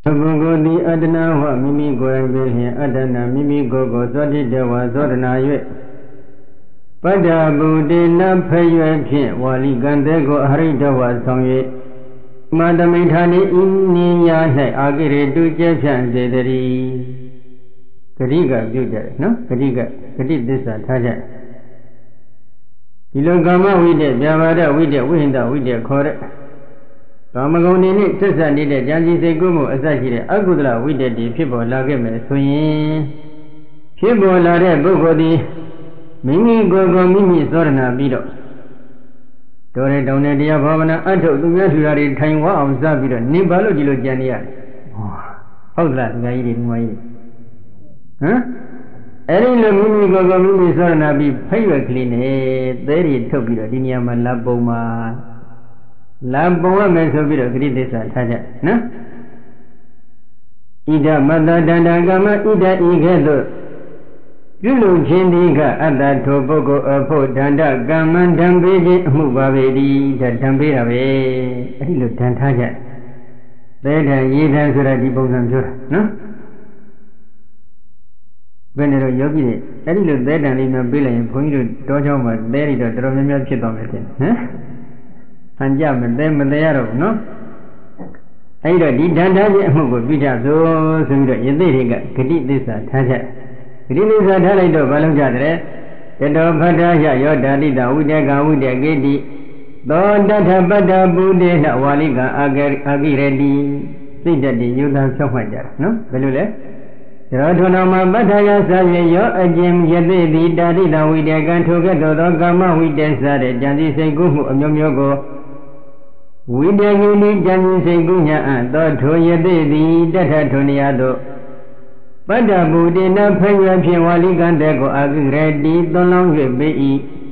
Bogodi Adana wa Mimi Goyabili Adana Mimi Gogo Zodi Dewa Zodana Yue Pada Budina Payue Pie Wali Gandego Haridawa Songye Madamithani Inni Yane Agiri Duje Pian Zederi Kadiga Juja, no? Kadiga Disa Taja Ilogama Wide, Yavada Wide, Winda Wide Kore Kamagoni Tessa needed Janji Segumu Asajide Agudla Wide di people Lagame Swing People Lare Bogodi Mimi Gogo Mimi Sorna Bido Dore Donadia Bavana Anto Yari Taiwa of Zabiro Nibalo Dilo Jania Howla Gaidi Mwai Huh? Erin Mimi Gogo Mimi Sorna be Paywa Clean, there it took you a Diniama Laboma Laboma Mesobiro Gridesa Taja, no? Ida Mother Dandagama Ida Igedo Yulu Jindiga at that Tobogo Apo Danda Gaman Dambeji Mubavedi that Dambira way Hilo Tantaja. There Yedan Suradi Bogamjur, no? When a yogi, I look there and in a billion, going to Dojoma, there is a Dromia Chitomati, and Jam and them and the arrow, no? Either did Dandaji Mugo Bija, so the Yediga, Kadi this Taja. It is a Talito Balujadre, the Dopataja, your daddy, the Udaga, Uda Gedi, Don Data Bada Bude, Waliga Agiredi, see that the Yudan Sofaja, no? Belule? Ratonama Bataya Sayo, a Jim Yedi, Daddy, the Widagan together, the Gama, we decided, Janji Segumu, Yogo. We did Janji Segunya and thought to Yedi, Data Toniado. Bada Budina Paya Piwaligan Dego Agiredi, the long way.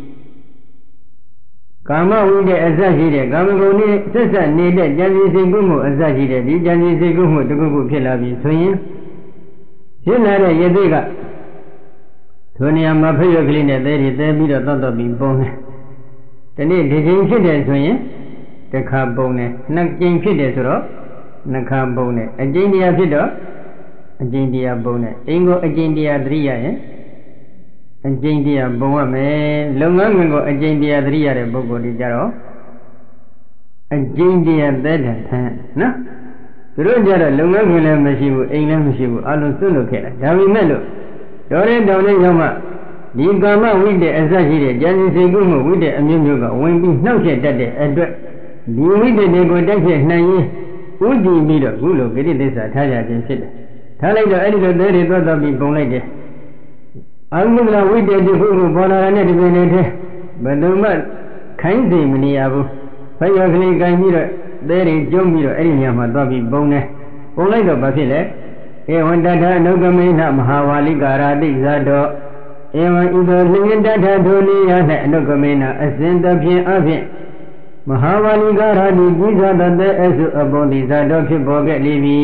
Kama we de Azajide, Gamagoni, Sessa needed Janji Segumu, Azajide, Janji Segumu, the Gugu Pilavi, swing. Yunara Yediga Tonia Mapaya Cleaner, there is a bit of thought of being born. The need is incident, the carbone, Nakin Fidesro, Nakambone, a Jindia Fido, a Jindia Bone, Ingo a Jindia Dria, a Jindia Boame, long ago a Jindia Dria, a Bogo di Jaro, a Jindia Dead, no? Rojara Lunga Mashibu, England Mashibu, Alusuno Kera, Davi Melo, Dore Done Yama, Digama with the Azajide, Janis Segumu with the Amuga, when we know that day, and with the Negodashi Naye, Udi Mido, Gulu, get it this Ataja and sit. Talaga editor there is not be boned. Angula with the Guru Bona and Edwin, but the man kind of Miniabu, Payagli Gamira. There is Jomiro Eliama Dobi Bone, only the Basile, Ewan Data Nogamina Mahawali Garadi Zado, Ewan either Lingin Data Donia Nogamina, ascend the Pia Avi, Mahawali Garadi Giza the Esu Abondi Zado Kiboga Livi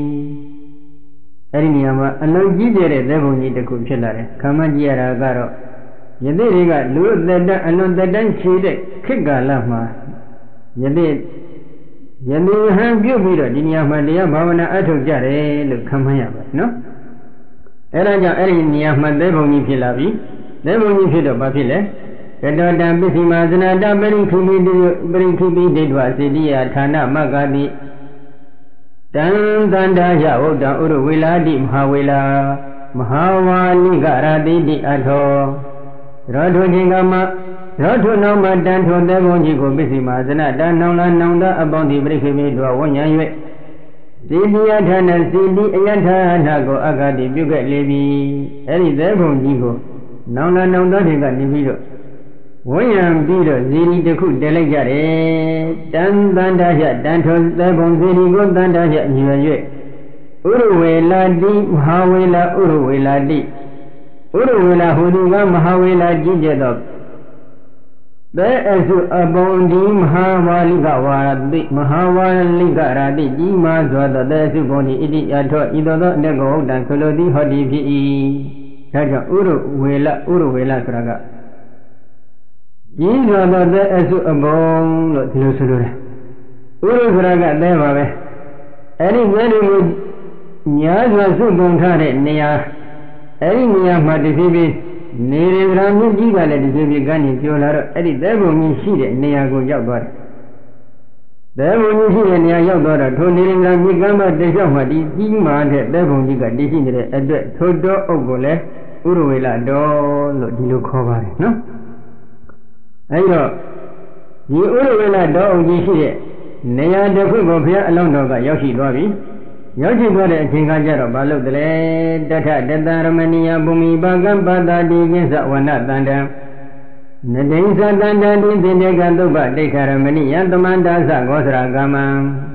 Eliama, and no Gidere, devil need the Kuchilare, Kamajiara Garo. Yediriga, Lord the and the Danchi, Kiga Lama. Yedid. Yenu have you be the Dinia Madia Bavana Ato Jare, look come here, no? Eraja Erinia Madevoni Pilavi, Devoni Pido Bapile, Edda Busy Mazana, bring to be did was Idia Tana Magadi Dan Dandaja Oda Uruwila di Mahawila Mahawa Ligara di Ato Rado Jingama. Roto no madan to the Bonjigo busy Mazana, Dan Nanda about the breaking to a 1 year. Sidia Tana, Sidi, Yanta, Nago, Agadi, Bugat Levi, Eri the Bonjigo. Nanda Nanda got the video. William Bido, Zini the cook delegate, Dan Dandaja, Danto, the Bonzigo, Dandaja, New Year. Uruwela di, Mahawela, Uruwela di. Uruwela, Huduga, Mahawela, Gijedok. There is a bondi Mahawali Garadi, Jima Zada, there's a boni, Idiato, Ido, Nego, Dan Colodi, Hodi, Taja Uruwela Kraga. Jima, there is a bone, Uru Kraga, there, Any very Nyas was so don't have it near any near Matibi, near Ramujiga, let it be gun your letter, Eddie, there will mean she near go Yagot. There will you see near Yagot, Tony Ramigama, the Jamadi, Dima, there will you got this in the address, Todo Ogole, Uruela, do look over, no? I know you Uruela dog, you see it. Near the football here alone, Yoshi Robbie. Yoshi got a Chingaja, Balu, the Data, Data, Romania, Bumi, Bagam, Bada, Digas, one not thunder. The days are done, the Negaduba, the Caramani, and the Mandasa, Gosra Gama.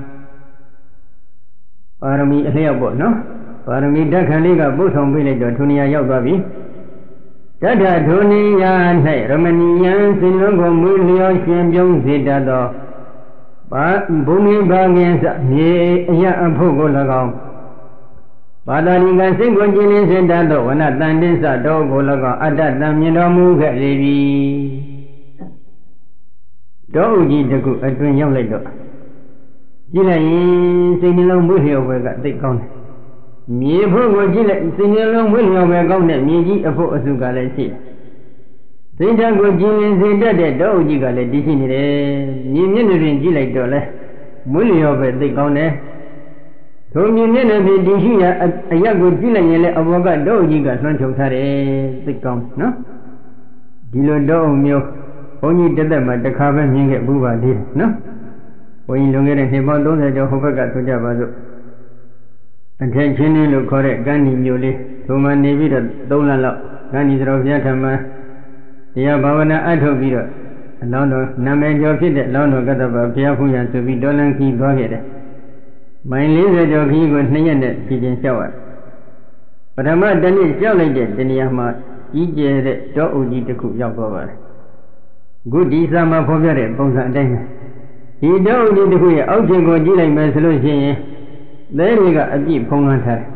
Parami, Leopold, no? Parami, Dakaliga, Busham village, or Tunia Yogabi. Data, Tunia, and Romania, Silongo, Mulio, Champion, Zidado. Bumi Bagans, Ya Apogo Lagao. Padaniga Single and Dado, when at Dandisa, Dogo Lago, Adat Namino Levi. Dogi the good at when young lady. Gila singing along with you where got the count. Me Pogo Gila singing along with you where gone at me, a poor Sugalesi. Sinjango Jilin said that Dogi got a disinity, Yin Gila Dole, Mulio over the count. So you never be Dishia, a young Gila, a Waga Dogi got Sancho Tare, the count, no? Dilo do milk, only did them at the carbon being at Buba did, no? When you look at him on those that Jehovah got to Javazo. Attention, look correct, Gandhi Mule, so my navy that Dola, Gandhi Roviatama. Yabavana Atobiro, Lono, Namajo Fit, Lono Gataba, Piafuya to be Dolan Key Bogget. My lizard of he was near kitchen shower. But I'm not done it shouted, then Yama, EJ, Doji to cook Yakova. Good Isama Povere, Bonsa Dana. He don't need to hear Ojango Gila Masolution. There we got a deep Pongantar.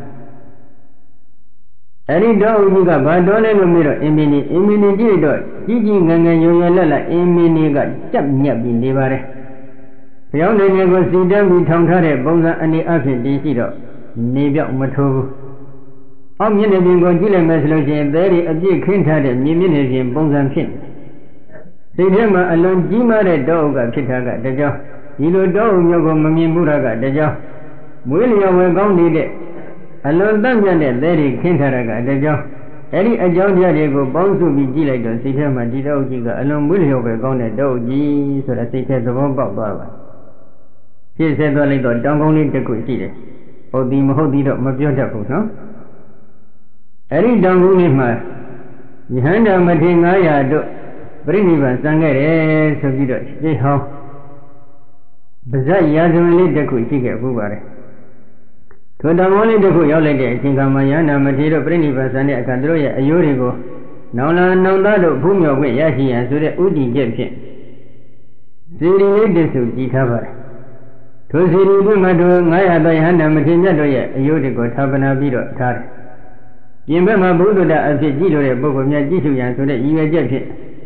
Any dog you got Badole mirror, Emini dog, Gigi Ganga Yoyala, Emini got Jab in Livare. The only never see them with Tongare, Bonza and the Afin Disido, Nibia Matovu. Omnibingo Gila Maslojan, very a big Quinta, Miminian Bonzan Fin. See them alone, Jima dog at Kitaga, the jaw. You dog Yogo Mamimuraga, the jaw. William will go need it. Alone Damian, Lady Kintaraga, the jaw. Any a jaw Diego bound to be Gila, see him and Dido Giga, alone William will go the dogi, so that they can the one Baba. She said, well, don't only the good see it. Or the Mahodido, my beautiful, no? Any don't only my. Behind a Matinaya do bring even Sangare, so you don't see how. Besides, Yazuli the good figure, Bubare. To the only the good lady, Singamayana, Matiro, Prinivas, and a Candroya, a Yurigo. Now, that of whom your way, Yashi, and so the Udi Jepsin. Siri this to Gitava. To Siri, Maya, Diana, Matina, Yurigo, Tabana Vido, Tar. Yimba Buddha, as a Gilo, a book of Yajisu, and so that you are Jepsin.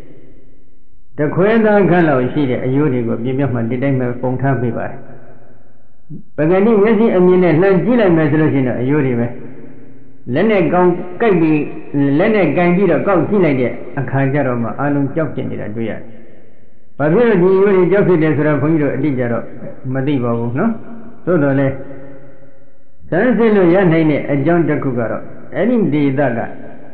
The Quenda Galo, she, a Yurigo, Bimma, didn't have Ponta Viva. But I didn't see a minute, not Gila Messalina, a Yurive. Leonard Gong Kabi, Leonard Gandira, Gong Gila, a Kajaroma, Alum Jokin, did I do yet. But here the Yuri Jokin is Rapuno, a Dijaro, Madivo, no? So the left. Sansilo Yanane, a John Jacugaro, any day that.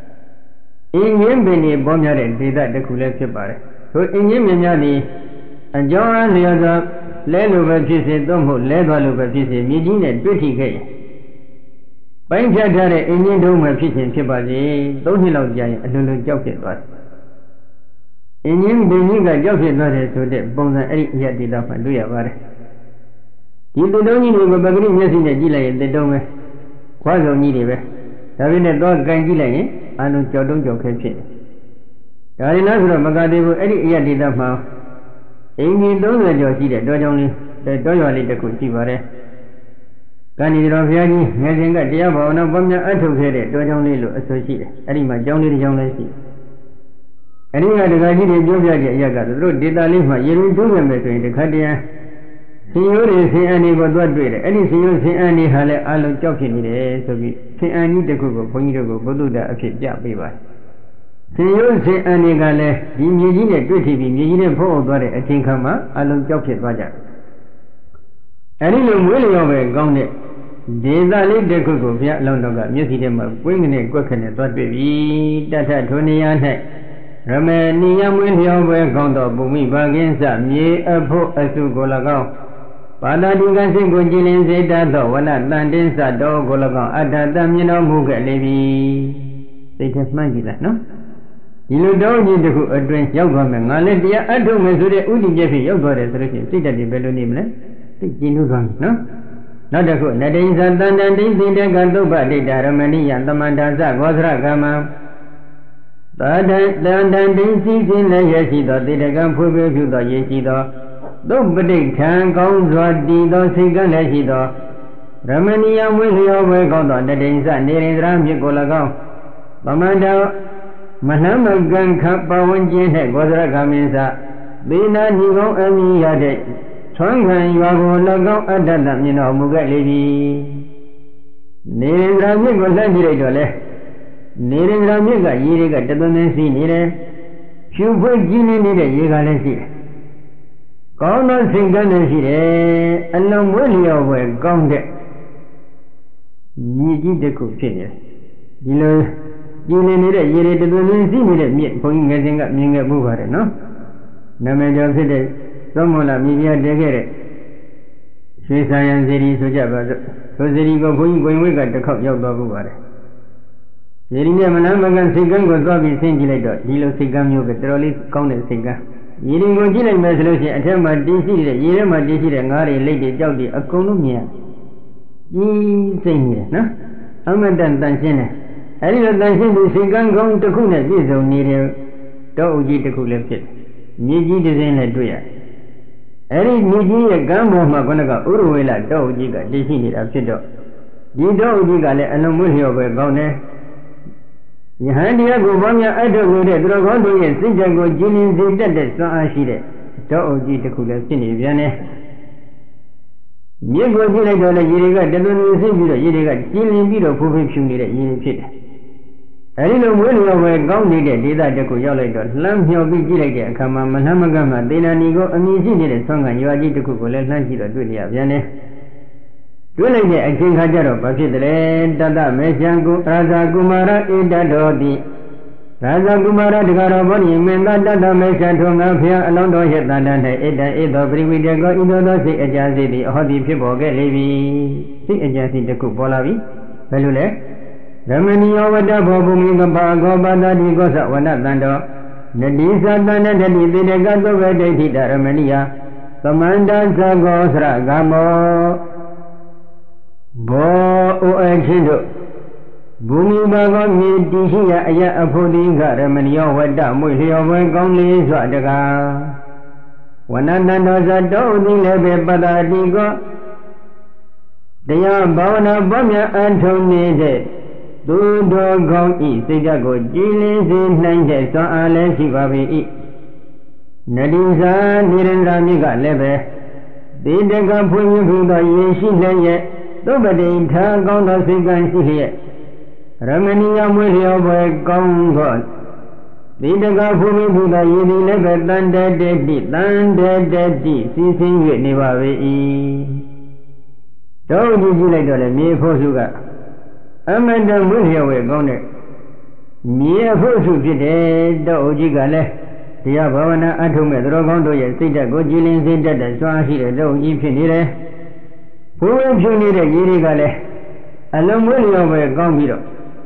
In Yembini, Bonare, did that the Kulep. So in Yemini, a John the other. Lelo Baptiste, Domo, Levalo Baptiste, Medina, pretty gay. By Jadare, Indian Dome Fishing Chibazi, don't you love Jay, I don't know Jockey was. Indian Beniga Jockey was so that Bonza Eric yet did up and do ya about it. You don't need to go back in the Gila in the Dome. Quazo needed it. Having a dog Gangila, I don't joke. Arina Magadi, Eric yet did up now. Amy don't let your seat, don't only the Doyali the Kuchivare. Gandhi Raviani, Mazinga Diabo, no Bomia Antocade, don't only look associated. Anima, Johnny the young lady. Anyway, the Gandhi Jovia Yaga, the road did I leave my yearly do member in the Kadia. Signori Siani got what did any Signor Siani Hale Alan Jokin so be Siani the Kugo, Pongo, Boduda, a fit Jabiba. Signor Siani Gale, the Mugine, Duty, Mugine, Paul, got a Tinkama, Alan Jokin Baja. Any William gone it. Deza le de Kugo, Via Londoga, Museum, Winging a Quakin, what baby, Data Tony. Ramania William were gone to Bumi Baginsa, ye a po as to Golagao. Pada Dugan Gunjin said that one at Landin Sado Golagao, at that time you know Muga Levi. They just mind that, no? You don't need to address young woman, I let the other Missouri Udi Jeffy, your body, see that the Belonim, think you no? Not a good, that is a done and things in the Gandoba, the Daramani and the Mandaza, Gosra Gama. Dan season la yeshido, the Gam Pubu to the yeshido. Don't predict can go to the Sigan Leshido. Ramania will your work on the days and near Ram Yagolago. Bamanda Mahama Gan Kappa one jen Godra Gaminsa. Bina Nigo Ami Yade. Swangan Yago at that, you know, Mugali. Near Ram Yagola. Nearing Ramiga, Yiriga, Tabanesi, Nire, Shubu Gini, Yigalesi. Gona Singanesi, and no William were gone there. Yiji the cook finish. Dilo, Gini, Yiri, the Tabanesi, meat, pointing up Minga Buhare, no? No major city, someone of media degere. Swiss Iron City, Sojaba, so there you go, going we got the cup of Buhare. Yerinya Manamagan Sigan was Bobby Singulator, Dilo Sigam Yoga, Trollis, County Siga. Yiringo Gillen Resolution, Atema DC, Yerema DC, and Gari, Lady Jodi, a Columnia. Ye sing, no? Amadan Dancina. I didn't dancing with Sigan going to Kuna, this on near Doji the Kula Pit. Niji design a duya. Any Niji a Gambo Magonaga, Uruela, Dojiga, Disney, a fiddle. Dido Gigale, and a Mulio were gone. Yahandia Gubanya Ado, Dragon, and Sinjago, Jinin, the so I see it. Doji the Kula Sini, Viane. Yego Gila, Yiriga, the Yiriga, Jilin Bido, Puvim, Yiri Pit. I didn't know where gone needed, did I go Yolado, Lam Hill Gila, Kama, Manamagama, Dina Nigo, and easy did a song and you are to cook, let Nancy to Viane. During the King Hajaro, Pasidre, Dada, Meshangu, Raza Gumara, Ida Dodi. Raza Gumara, the Garaboni, Menda, Dada, Meshantunga, Pia, Alondo, Yetana, Ida, Brividago, Ido, see a jazzy, hobby people get Levi. See a jazzy the Kupolavi, Pelule. Ramani over the Bobumi, the Bago, Bada, Gosa, one at Lando. The Disa, Dana, the Dividago, where they did Ramania. Commander Zagosra, Gamo. Bo Oachindo Bumi Bagon, Dishia, Aya Apodinga, Ramania, Wada, Mulio, Gongli, Swadaga. One another Dodi Lebe Badadigo. They are Bona Bomia Antoni. Do Gong E, Sijago, Gilis in Nange, so Alex Babi. Nadisa, Nirandamiga Lebe. They can put you to the Yeshi. Nobody tell gone to Sigan here. Ramania will have gone God. The Gafumi to the Yidi never done dead deep, done dead deep, ceasing with Nivavi. Don't you later, me for sugar. Amanda will have gone there. Me a for sugar, the Ojigale. The Avana Atume, Drogondo, Sita, Gojilin, Sita, the Swahi, the Ojipinire. Who will you need a Yirigale? Along with your Gambiro.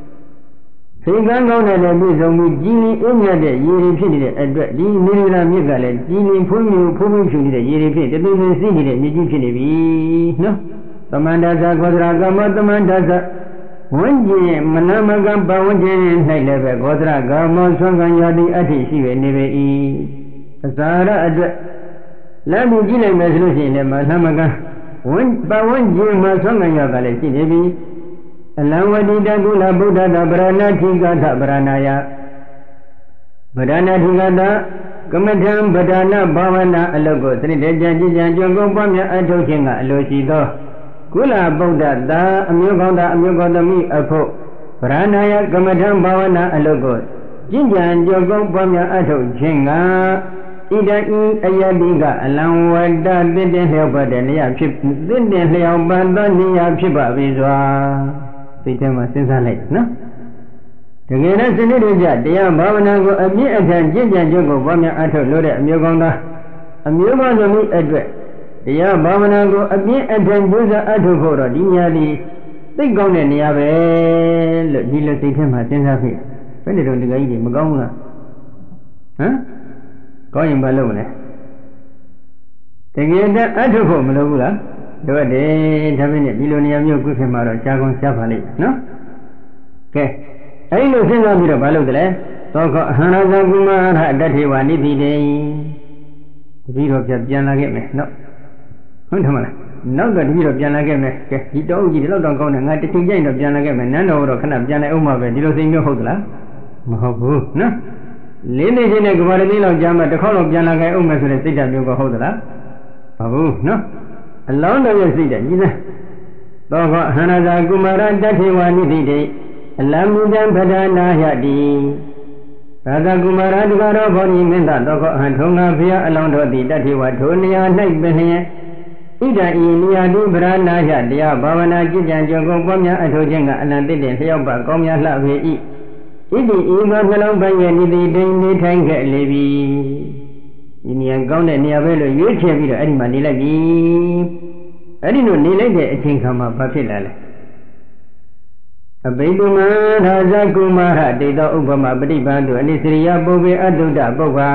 Sigan on the Bizon with Gini in your day, Yiri address the Mirila Migale, Gini Pumi, Pumi, the Yiri, the business city, Niji, no? Commander Godra Gama, the Mandaza. One day, Manama Gamba, one day, and High Godra Gama, Songan Yadi, Ati, she will never eat. Sara address. Lamu Gila Meslusi, Manamaga. One by one year, my son and your galaxy, Devi. Alawadi Dagula Buddha, the Brana Tigata Branaya. Brana Tigata, ကမ္မထံပဒါနဘာဝနာအလုတ်ကိုသတိတကြကြည်ကြံကြုံကုန်ပွားများအထုတ်ခြင်းကအလိုရှိသောကုလဗုဒ္ဓသာအမျိုးကောင်းသာအမျိုးကောင်းသမီးအဖို့ဗရဏာယကမ္မထံဘာဝနာအလုတ်ကိုကျင့်ကြံကြုံကုန်ပွားများအထုတ်ခြင်းကဣဒံဤအယတိကအလံဝတ္တတင့်လျောက်ပါတဲ့နေရာဖြစ်တင့်လျောက်ပါသောနေရာဖြစ်ပါပြီစွာသိတဲ့မှာစဉ်းစားလိုက်နော်တကယ်လည်းစနစ်တကျတရားဘာဝနာကိုအပြည့်အထန်ကျင့်ကြံကြုံကိုပွားများအထုတ်လို့တဲ့အမျိုးကောင်းသားအမျိုးကောင်းသမီးအတွက်တရားဘာဝနာကိုအပြည့်အထန်ကြိုးစားအထုတ်ဖို့တော့ဒီနေရာလေးသိကောင်းတဲ့နေရာပဲလို့ဒီလိုစိတ်ထဲမှာစဉ်းစားဖြစ်ဘယ်နဲ့တော့ဒီကကြီးတွေမကောင်းဘူးလားဟမ်ကောင်းရင်ဘာလုပ်မလဲတကယ်တည်းအထုတ်ဖို့မလုပ်ဘူးလားတို့တယ်ဒါပေမဲ့ဒီလိုနေရာမျိုးခုခေတ်မှာတော့ရှားကောင်းရှားပါလိမ့်နော်ကဲအဲ့လိုစဉ်းစားပြီးတော့ဘာလုပ်တယ်လဲသောခောအဟံရဇကုမာရတထေဝနိတိတေတပည့်တော်ပြန်လာခဲ့မယ်နော်ဟုတ်တယ်မလားနောက်တော့တပည့်တော်ပြန်လာခဲ့မယ်ကဲဒီတောအုပ်ကြီးဒီလောက်တောင်ကောင်းတယ်ငါတစ်ချိန်ကျရင်တော့ပြန်လာခဲ့မယ်နန်းတော်တော့ခဏပြန်လိုက်အောင်ပါပဲဒီလိုစိတ်မျိုးဟုတ်သလားမဟုတ်ဘူးနော်လေးနေချင်းနဲ့ကဘာတည်းလောက်ကြာမှတစ်ခေါက်တော့ပြန်လာခဲ့အောင်မယ်ဆိုတဲ့စိတ်ဓာတ်မျိုးကဟုတ်သလားမဟုတ်ဘူးနော်အလောင်းတော်ရဲ့စိတ်ဓာတ်ကြီးစမ်းသောခောအဟံရဇကုမာရတထေဝနိတိတေအလမုဒံပဒနာယတိသာသကုမာရတကာရောဘောဓိမင်းသားတော်ကအဟံထုံငါဖျားအလောင်းတော်သည်တထေဝထိုနေရာ၌ပင်လျင်ဣဒံဤနေရာတိပရဏာယတရားဘာဝနာကြည်ကြံကြုံကုန်ပွားများအထောခြင်းကအလံတစ်တင်လျှောက်ပါကောင်းများလှပေ၏ဣတိဤသောနှလုံးပိုင်ရဲ့နိတိတိနေထိုင်ခဲ့လေပြီဒီနေရာကောင်းတဲ့နေရာပဲလို့ရွေးချယ်ပြီးတော့အဲ့ဒီမှာနေလိုက်ပြီအဲ့ဒီလိုနေလိုက်တဲ့အချိန်ခါမှာဘာဖြစ်လာလဲအဘိဓမ္မာရာဇကုမာရတေတောဥပမပฏิပန္တုအနိစရိယပုဗ္ဗေအတုဒ္ဒပုဗ္ဗာ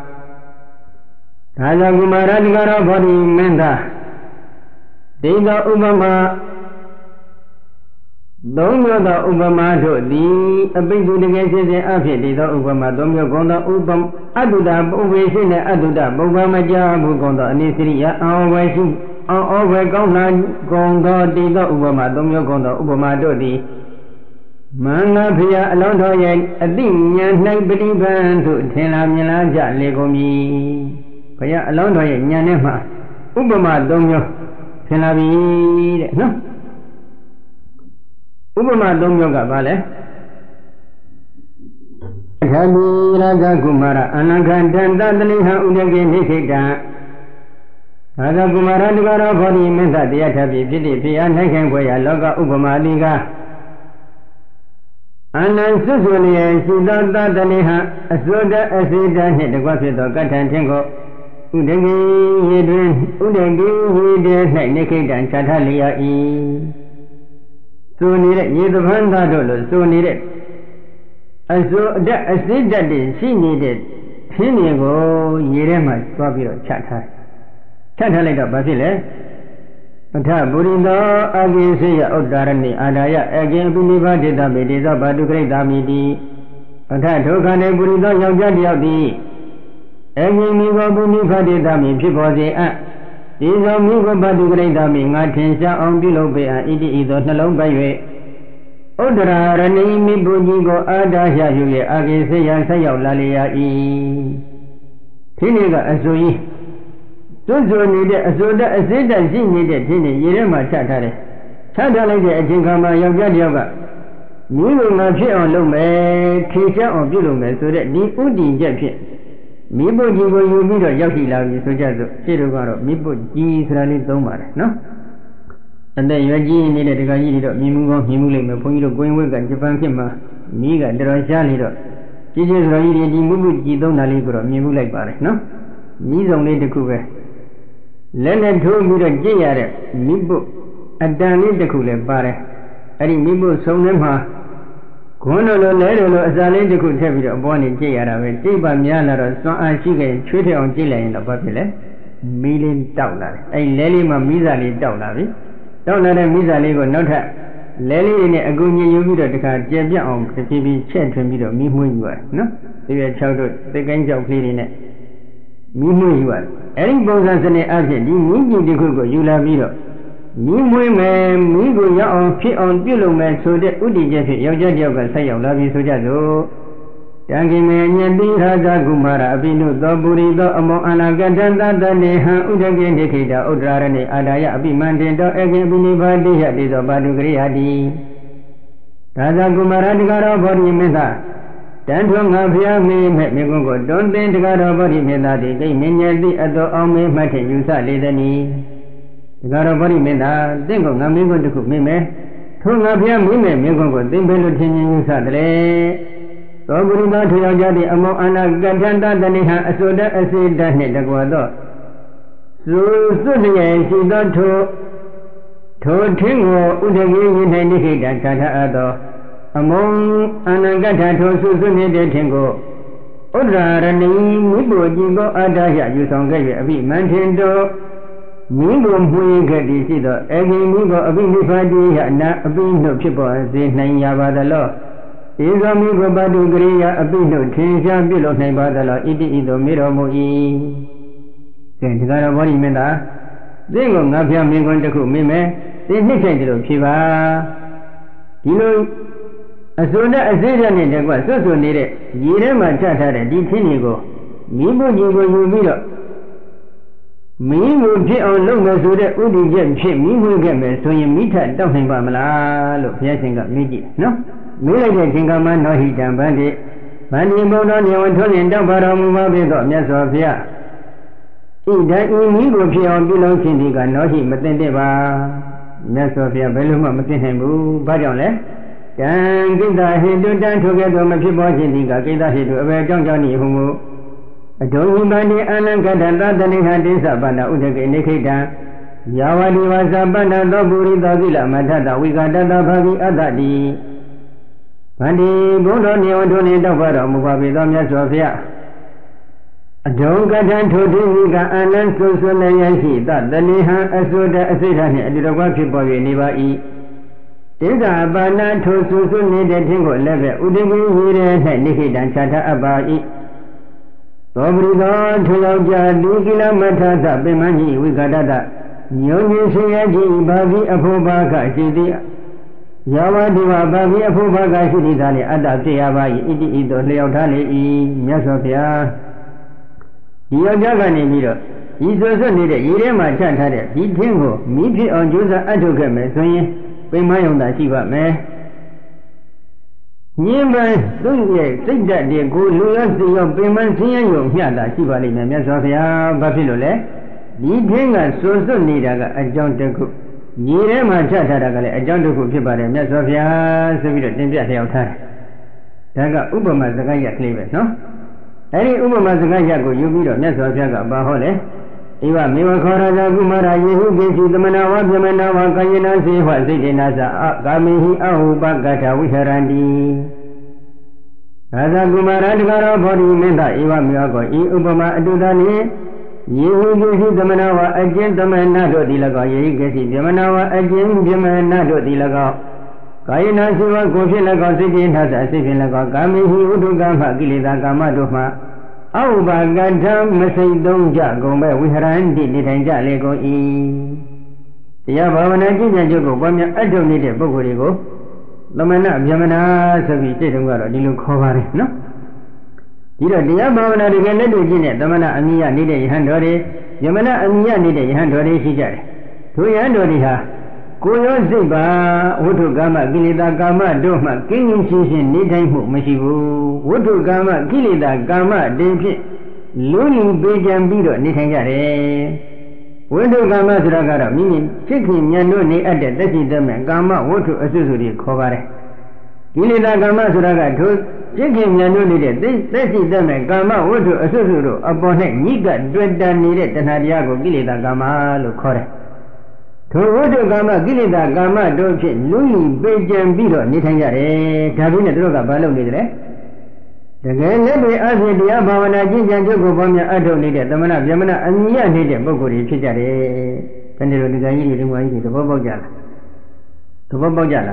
ရာဇကုမာရတကာရောဘောဓိမင်းသားတေတောဥပမာသုံးမျိုးသောဥပမာတို့သည်အဘိဓုတကယ်ဖြစ်စဉ်အဖြစ်တေတောဥပမာသုံးမျိုးကုန်သောဥပအတုဒ္ဒပုဗ္ဗေရှိနှင့်အတုဒ္ဒပုဗ္ဗာမကြဘူးကုန်သောအနိစရိယအောဝေရှိအောဝေကောင်းလာကုန်သောတေတောဥပမာသုံးမျိုးကုန်သောဥပမာတို့သည်မင်္ဂဖျားအလောင်းတော်ရဲ့အတိညာ၌ပฏิပန်သို့ထင်လာမြင်လာကြလေကုန်ပြီဘုရားအလောင်းတော်ရဲ့ညာနဲ့မှဥပမာ၃မျိုးထင်လာပြီတဲ့နော်ဥပမာ၃မျိုးကဘာလဲခန္ဒီရာဇကုမာရအနန္ခန္တံတတလိဟံဥဒကေနိခိတံရာဇကုမာရတကာရောဘောဓိမင်းသားတရားထပ်ပြီးဖြစ်သည့်ဖျား၌ခိုင်ွယ်ရာလောကဥပမာတိကအနန္စွစွလျက်ရှိသောတတလိဟံအစွတ်အစေတနှင့်တကွဖြစ်သောကဋ္ဌံထင်ကိုဥဒကိရေတွင်ဥဒကိရေတွင်၌နိခိတံခြားထားလျက်၏ဆိုနေတဲ့ရေသဗ္ဗန္တတို့လို့ဆိုနေတဲ့အစွတ်အစေတတည်းရှိနေတဲ့ထင်းတွေကိုရေထဲမှာသွားပြီးတော့ချထားလိုက်တော့ဘာဖြစ်လဲအထပုရိသောအကိစေယဥတ္တရဏိအာဒါယအကိပိနိဗ္ဗာဒေတမေတေသောဘာတုခရိတာမိတိအထဒုက္ခနေပုရိသောယောက်ျားတယောက်သည်အကိမိကိုပုနိဗ္ဗာဒေတမိဖြစ်ပေါ်စေအပ်ဒီသောမိကိုဘာတုခရိတာမိငါထင်ရှားအောင်ပြုလုပ်ပေအပ်ဣတိဤသောနှလုံးပိုက်၍ဥတ္တရဏိမိပုကြီးကိုအာဒါယယူ၍အကိစေယဆက်ရောက်လာလျက်၏ဒီနေ့ကအစိုးကြီးစွန့်စွန့်နေတဲ့အစိုးတအစိတ္တရှိနေတဲ့ဒီနေ့ရေထဲမှာချထားတယ်ချထားလိုက်တဲ့အချိန်ခါမှာယောက်ျားတယောက်ကမိလိုငါဖြစ်အောင်လုပ်မယ်ထင်ရှားအောင်ပြုလုပ်မယ်ဆိုတဲ့ဒီဥတည်ချက်ဖြင့်မိပုတ်ကြီးကိုယူပြီးတော့ရောက်ရှိလာပြီဆိုကြစို့ရှင်းတော့ကတော့မိပုတ်ကြီးဆိုတာလေးသုံးပါတယ်နော်အသက်ရွယ်ကြီးနေတဲ့ဒကာကြီးတွေတော့မြင်မှုကောင်းမြင်မှုလိမ့်မယ်ဘုန်းကြီးတို့ကိုင်းဝဲကဂျပန်ဖြစ်မှာမိကတော်တော်ရှားနေတော့ကြီးကြီးဆိုတော်ကြီးတွေဒီမိပုတ်ကြီးသုံးတာလေးကိုတော့မြင်မှုလိုက်ပါတယ်နော်မိဆောင်လေးတစ်ခုပဲလက်နဲ့ထိုးပြီးတော့ကြည့်ရတဲ့မိပုတ်အတန်လေးတစ်ခုလည်းပါတယ်အဲ့ဒီမိပုတ်ဆုံးထဲမှာခွန်းလိုလဲလိုအစာလေးတစ်ခုထည့်ပြီးတော့အပေါ်နေကြည့်ရတာပဲကြည့်ပါများလာတော့စွမ်းအားရှိခဲ့ချွေးထည့်အောင်ကြည့်လိုက်ရင်တော့ဘာဖြစ်လဲမီးလေးတောက်လာတယ်အဲ့လဲလေးမှာမီးစာလေးတောက်လာပြီတောက်လာတဲ့မီးစာလေးကိုနောက်ထပ်လဲလေးနဲ့အကူညင်ယူပြီးတော့တခါကြဲပြတ်အောင်ဖြည်းဖြည်းချက်ထွင်ပြီးတော့မီးမွှေးယူရတယ်နော်ဒီရ6တို့သစ်ကိုင်းကြောက်ကလေးတွေနဲ့မီးမွှေးယူရတယ်အဲ့ဒီပုံစံစနစ်အဖြစ်ဒီမီးကြီးတစ်ခုကိုယူလာပြီးတော့မီးမွှေးမယ်မီးကိုရအောင်ဖြစ်အောင်ပြုလုပ်မယ်ဆိုတဲ့ဥတည်ချက်ဖြင့်ယောက်ျားတစ်ယောက်ကဆက်ရောက်လာပြီးဆိုကြစို့ Yangi me nyati raja kumara abinu to puri to amo anagata tane ha ujage nikita udrarane adaya abimandin to ege binibadi yati to badugri Raja kumara digara bori meta Tanto ngapya me megungo don't think digara bori meta di kay ninyati ato ome mate yusa ledani Digara bori meta tengo ngamigo tuku mime Thu ngapya mime megungo timbelu tinyi yusa dale Toburi to yajadi amo anagata tane ha asoda asida ne dagwado Sudiye sido Tingo udagi nikita tata ado Among anagata to susuni de tingo Udrarani mibo jingo adaya yusongay abi mantindo Mibo muigadi sido Egi mibo abi nifadi na abi no pipo zinay yabadalo Izo mibo badu griya abi no tinsha bilo naibadalo Idi ido miro mui Sentigara bori menda Zingo ngapya mingon taku mime Nisayjilo piba Dilo Asuna asira ni dagwa soso nire Yirema tatare di tinigo Mibo jigo yubiro Mibo pi on longa sude udi jem pi mibo geme So yin mita tawhin pa mala Lo piyasinga miji no Mila je jinga man no hitan bandi Bandi bono ni wan tolin daw baro muma bido Myaso piya Ida mibo pi on bilong sindiga no hi matende ba Myaso piya beluma matende bu Bajaw le Kan kita hidup dan juga tu masih boleh jika kita hidup berjauh-jauh ni humu. Adongi bani anak kata tadi hati sabana udah ini kita. Jawadi wasabana doburi dobila mata tahu kata bagi ada di. Bani bodoh ni untuk ni dobara mukabidamnya Sofia. Adong kata tujuh jika anak susunnya yang sida tadi asuda asidani ada waktu bagi ni bayi. Tiga bana to susu ni de tingo lebe udigi hire hai nikita chata abai Tobri do thuyau ja dikila matha ta pimani wikadata Nyonyi siyaji bagi apobaka sidi Yawadiwa bagi apobaka sidi thali adda tiya bai iti ito liyau thali I Myaso Phaya Diyo jaga ni miro Isoso ni de ire ma chata de Di tingo mipi on jusa atuke me sonye Pembayang si ba me. Nyimba tunye sejak dia guluan siang peman siang yung hiada si ba ni me Myaso Phaya bapilo le. Di tengah susun ni daga ajang teku. Nyire macam cara kali ajang teku pibare Myaso Phaya sebida tempia hiau thar. Daga upama zakaya klebe no. Hari upama zakaya ko yubi do Myaso Phaya ka baho le. Iwa mewa kharaja kumara yehu gesi tamana wa pyamana wa kayena sewa siddhina sa kamihi ahupakata viharandi Raja kumara dikara bodi menta iwa mewa ko I upama adudani yehu gesi tamana wa ajin tamana do dilaka yehu gesi pyamana wa ajin pyamana do dilaka kayena sewa kofi laka siddhina sa siddhina laka kamihi udukama kilita kama doma Aubagata masai dongja gombe viharandi ni tanja lego I. Tiya bhavana jinja jogo pamya adho ni de pukuri ko lamana vyamana sabi chedungaro dilu khobare no. Dilo tiya bhavana de ledu jine tamana amiya ni de yahandore vyamana amiya ni de yahandore si jare. To yahandore ha koyo ziba wudu gama kilita gama doma kinin shishin ni taimu mashibu wudu gama kilita gama depi luni bejan biro ni tanjare wudu gama surakara mini chiki nyano ni ade tashi dame gama wudu asusuri khobare kilita gama suraka to chiki nyano ni de tashi dame gama wudu asusuru apone nika dweda ni de tanariya ko kilita gama lo khore Tuhudu kama kilita kama dochi lui bejan biro ni tanjare Thabine turoka balau ni dere Dage lebe asye diya bhavana jinjan joko pamya adho ni de tamana vyamana amiya ni de pukuri phijare Pendero diga yiri lingwa yiri thabo pauk jala Thabo pauk jala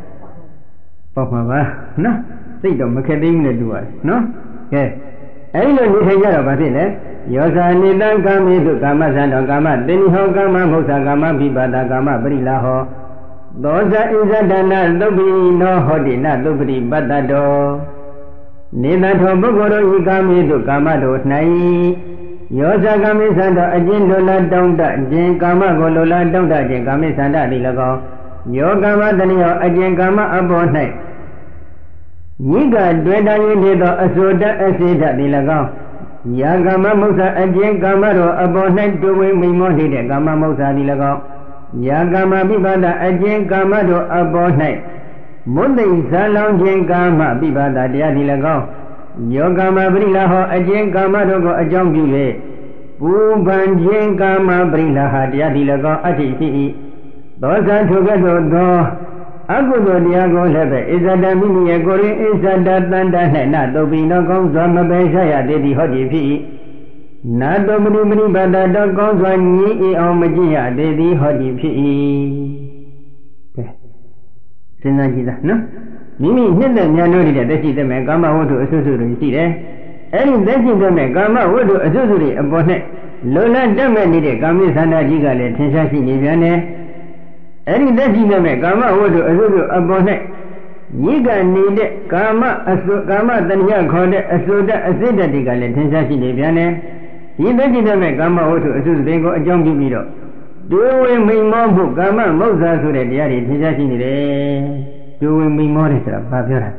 Pauk ma ba no Sait to makhet thiu ne duwa no Ke Ai lo ni tanjaro ba phit le Yosa nitan kamisu kama sando kama teniho kama muksa kama vibata kama parilaho Dosa isa dana lupiri no hoti na lupiri batato Nita thobo goro ikami tu kama tu nai yosa kami santa ajin lola dongda jin kama go lola dongda jin kami santa di lagaw yo kama taniyo ajin kama abo nai Nika dweda yini to asoda asida di lagaw ya kama musa ajin kama ro abo nai tuwe mimo hide kama musa di lagaw ya kama bibada ajin kama ro abo nai Mundi salam jin kama bibada dia di lagaw yo kama brila ho ajin kama ro go ajong biye Puban jin kama brila ha dia di lagaw ati si dosa thugato do akudo dia go lebe izada mini ye kori izada tanda nai na tobi no kong swa mabe saya de di ho di phi na to mani mani bada do kong swa ni e aw maji ya de di ho di phiစဉ်းစားကြည့်တာနော်မိမိနှစ်သက်ဉာဏ်တို့တွေတက်ရှိတဲ့မဲ့ကာမဝတ္ထုအစွတ်စွတ်တွေရှိတယ်အဲ့ဒီတက်ရှိတဲ့မဲ့ကာမဝတ္ထုအစွတ်စွတ်တွေအပေါ်နဲ့လောလတက်မဲ့နေတဲ့ကာမိသန္တာကြီးကလည်းထင်ရှားရှိနေပြန်တယ်အဲ့ဒီတက်ရှိတဲ့မဲ့ကာမဝတ္ထုအစွတ်စွတ်အပေါ်နဲ့ညိကနေတဲ့ကာမအစွတ်ကာမတဏှာခေါ်တဲ့အစွတ်တအစစ်တတွေကလည်းထင်ရှားရှိနေပြန်တယ်ဒီတက်ရှိတဲ့မဲ့ကာမဝတ္ထုအစွတ်တွေကိုအကြောင်းပြုပြီးတော့ဒုဝိမိန်မောမှုကာမမုစ္ဆာဆိုတဲ့တရားတွေသင်ကြားရှိနေတယ်ဒုဝိမိန်မောတယ်ဆိုတာဘာပြောတာ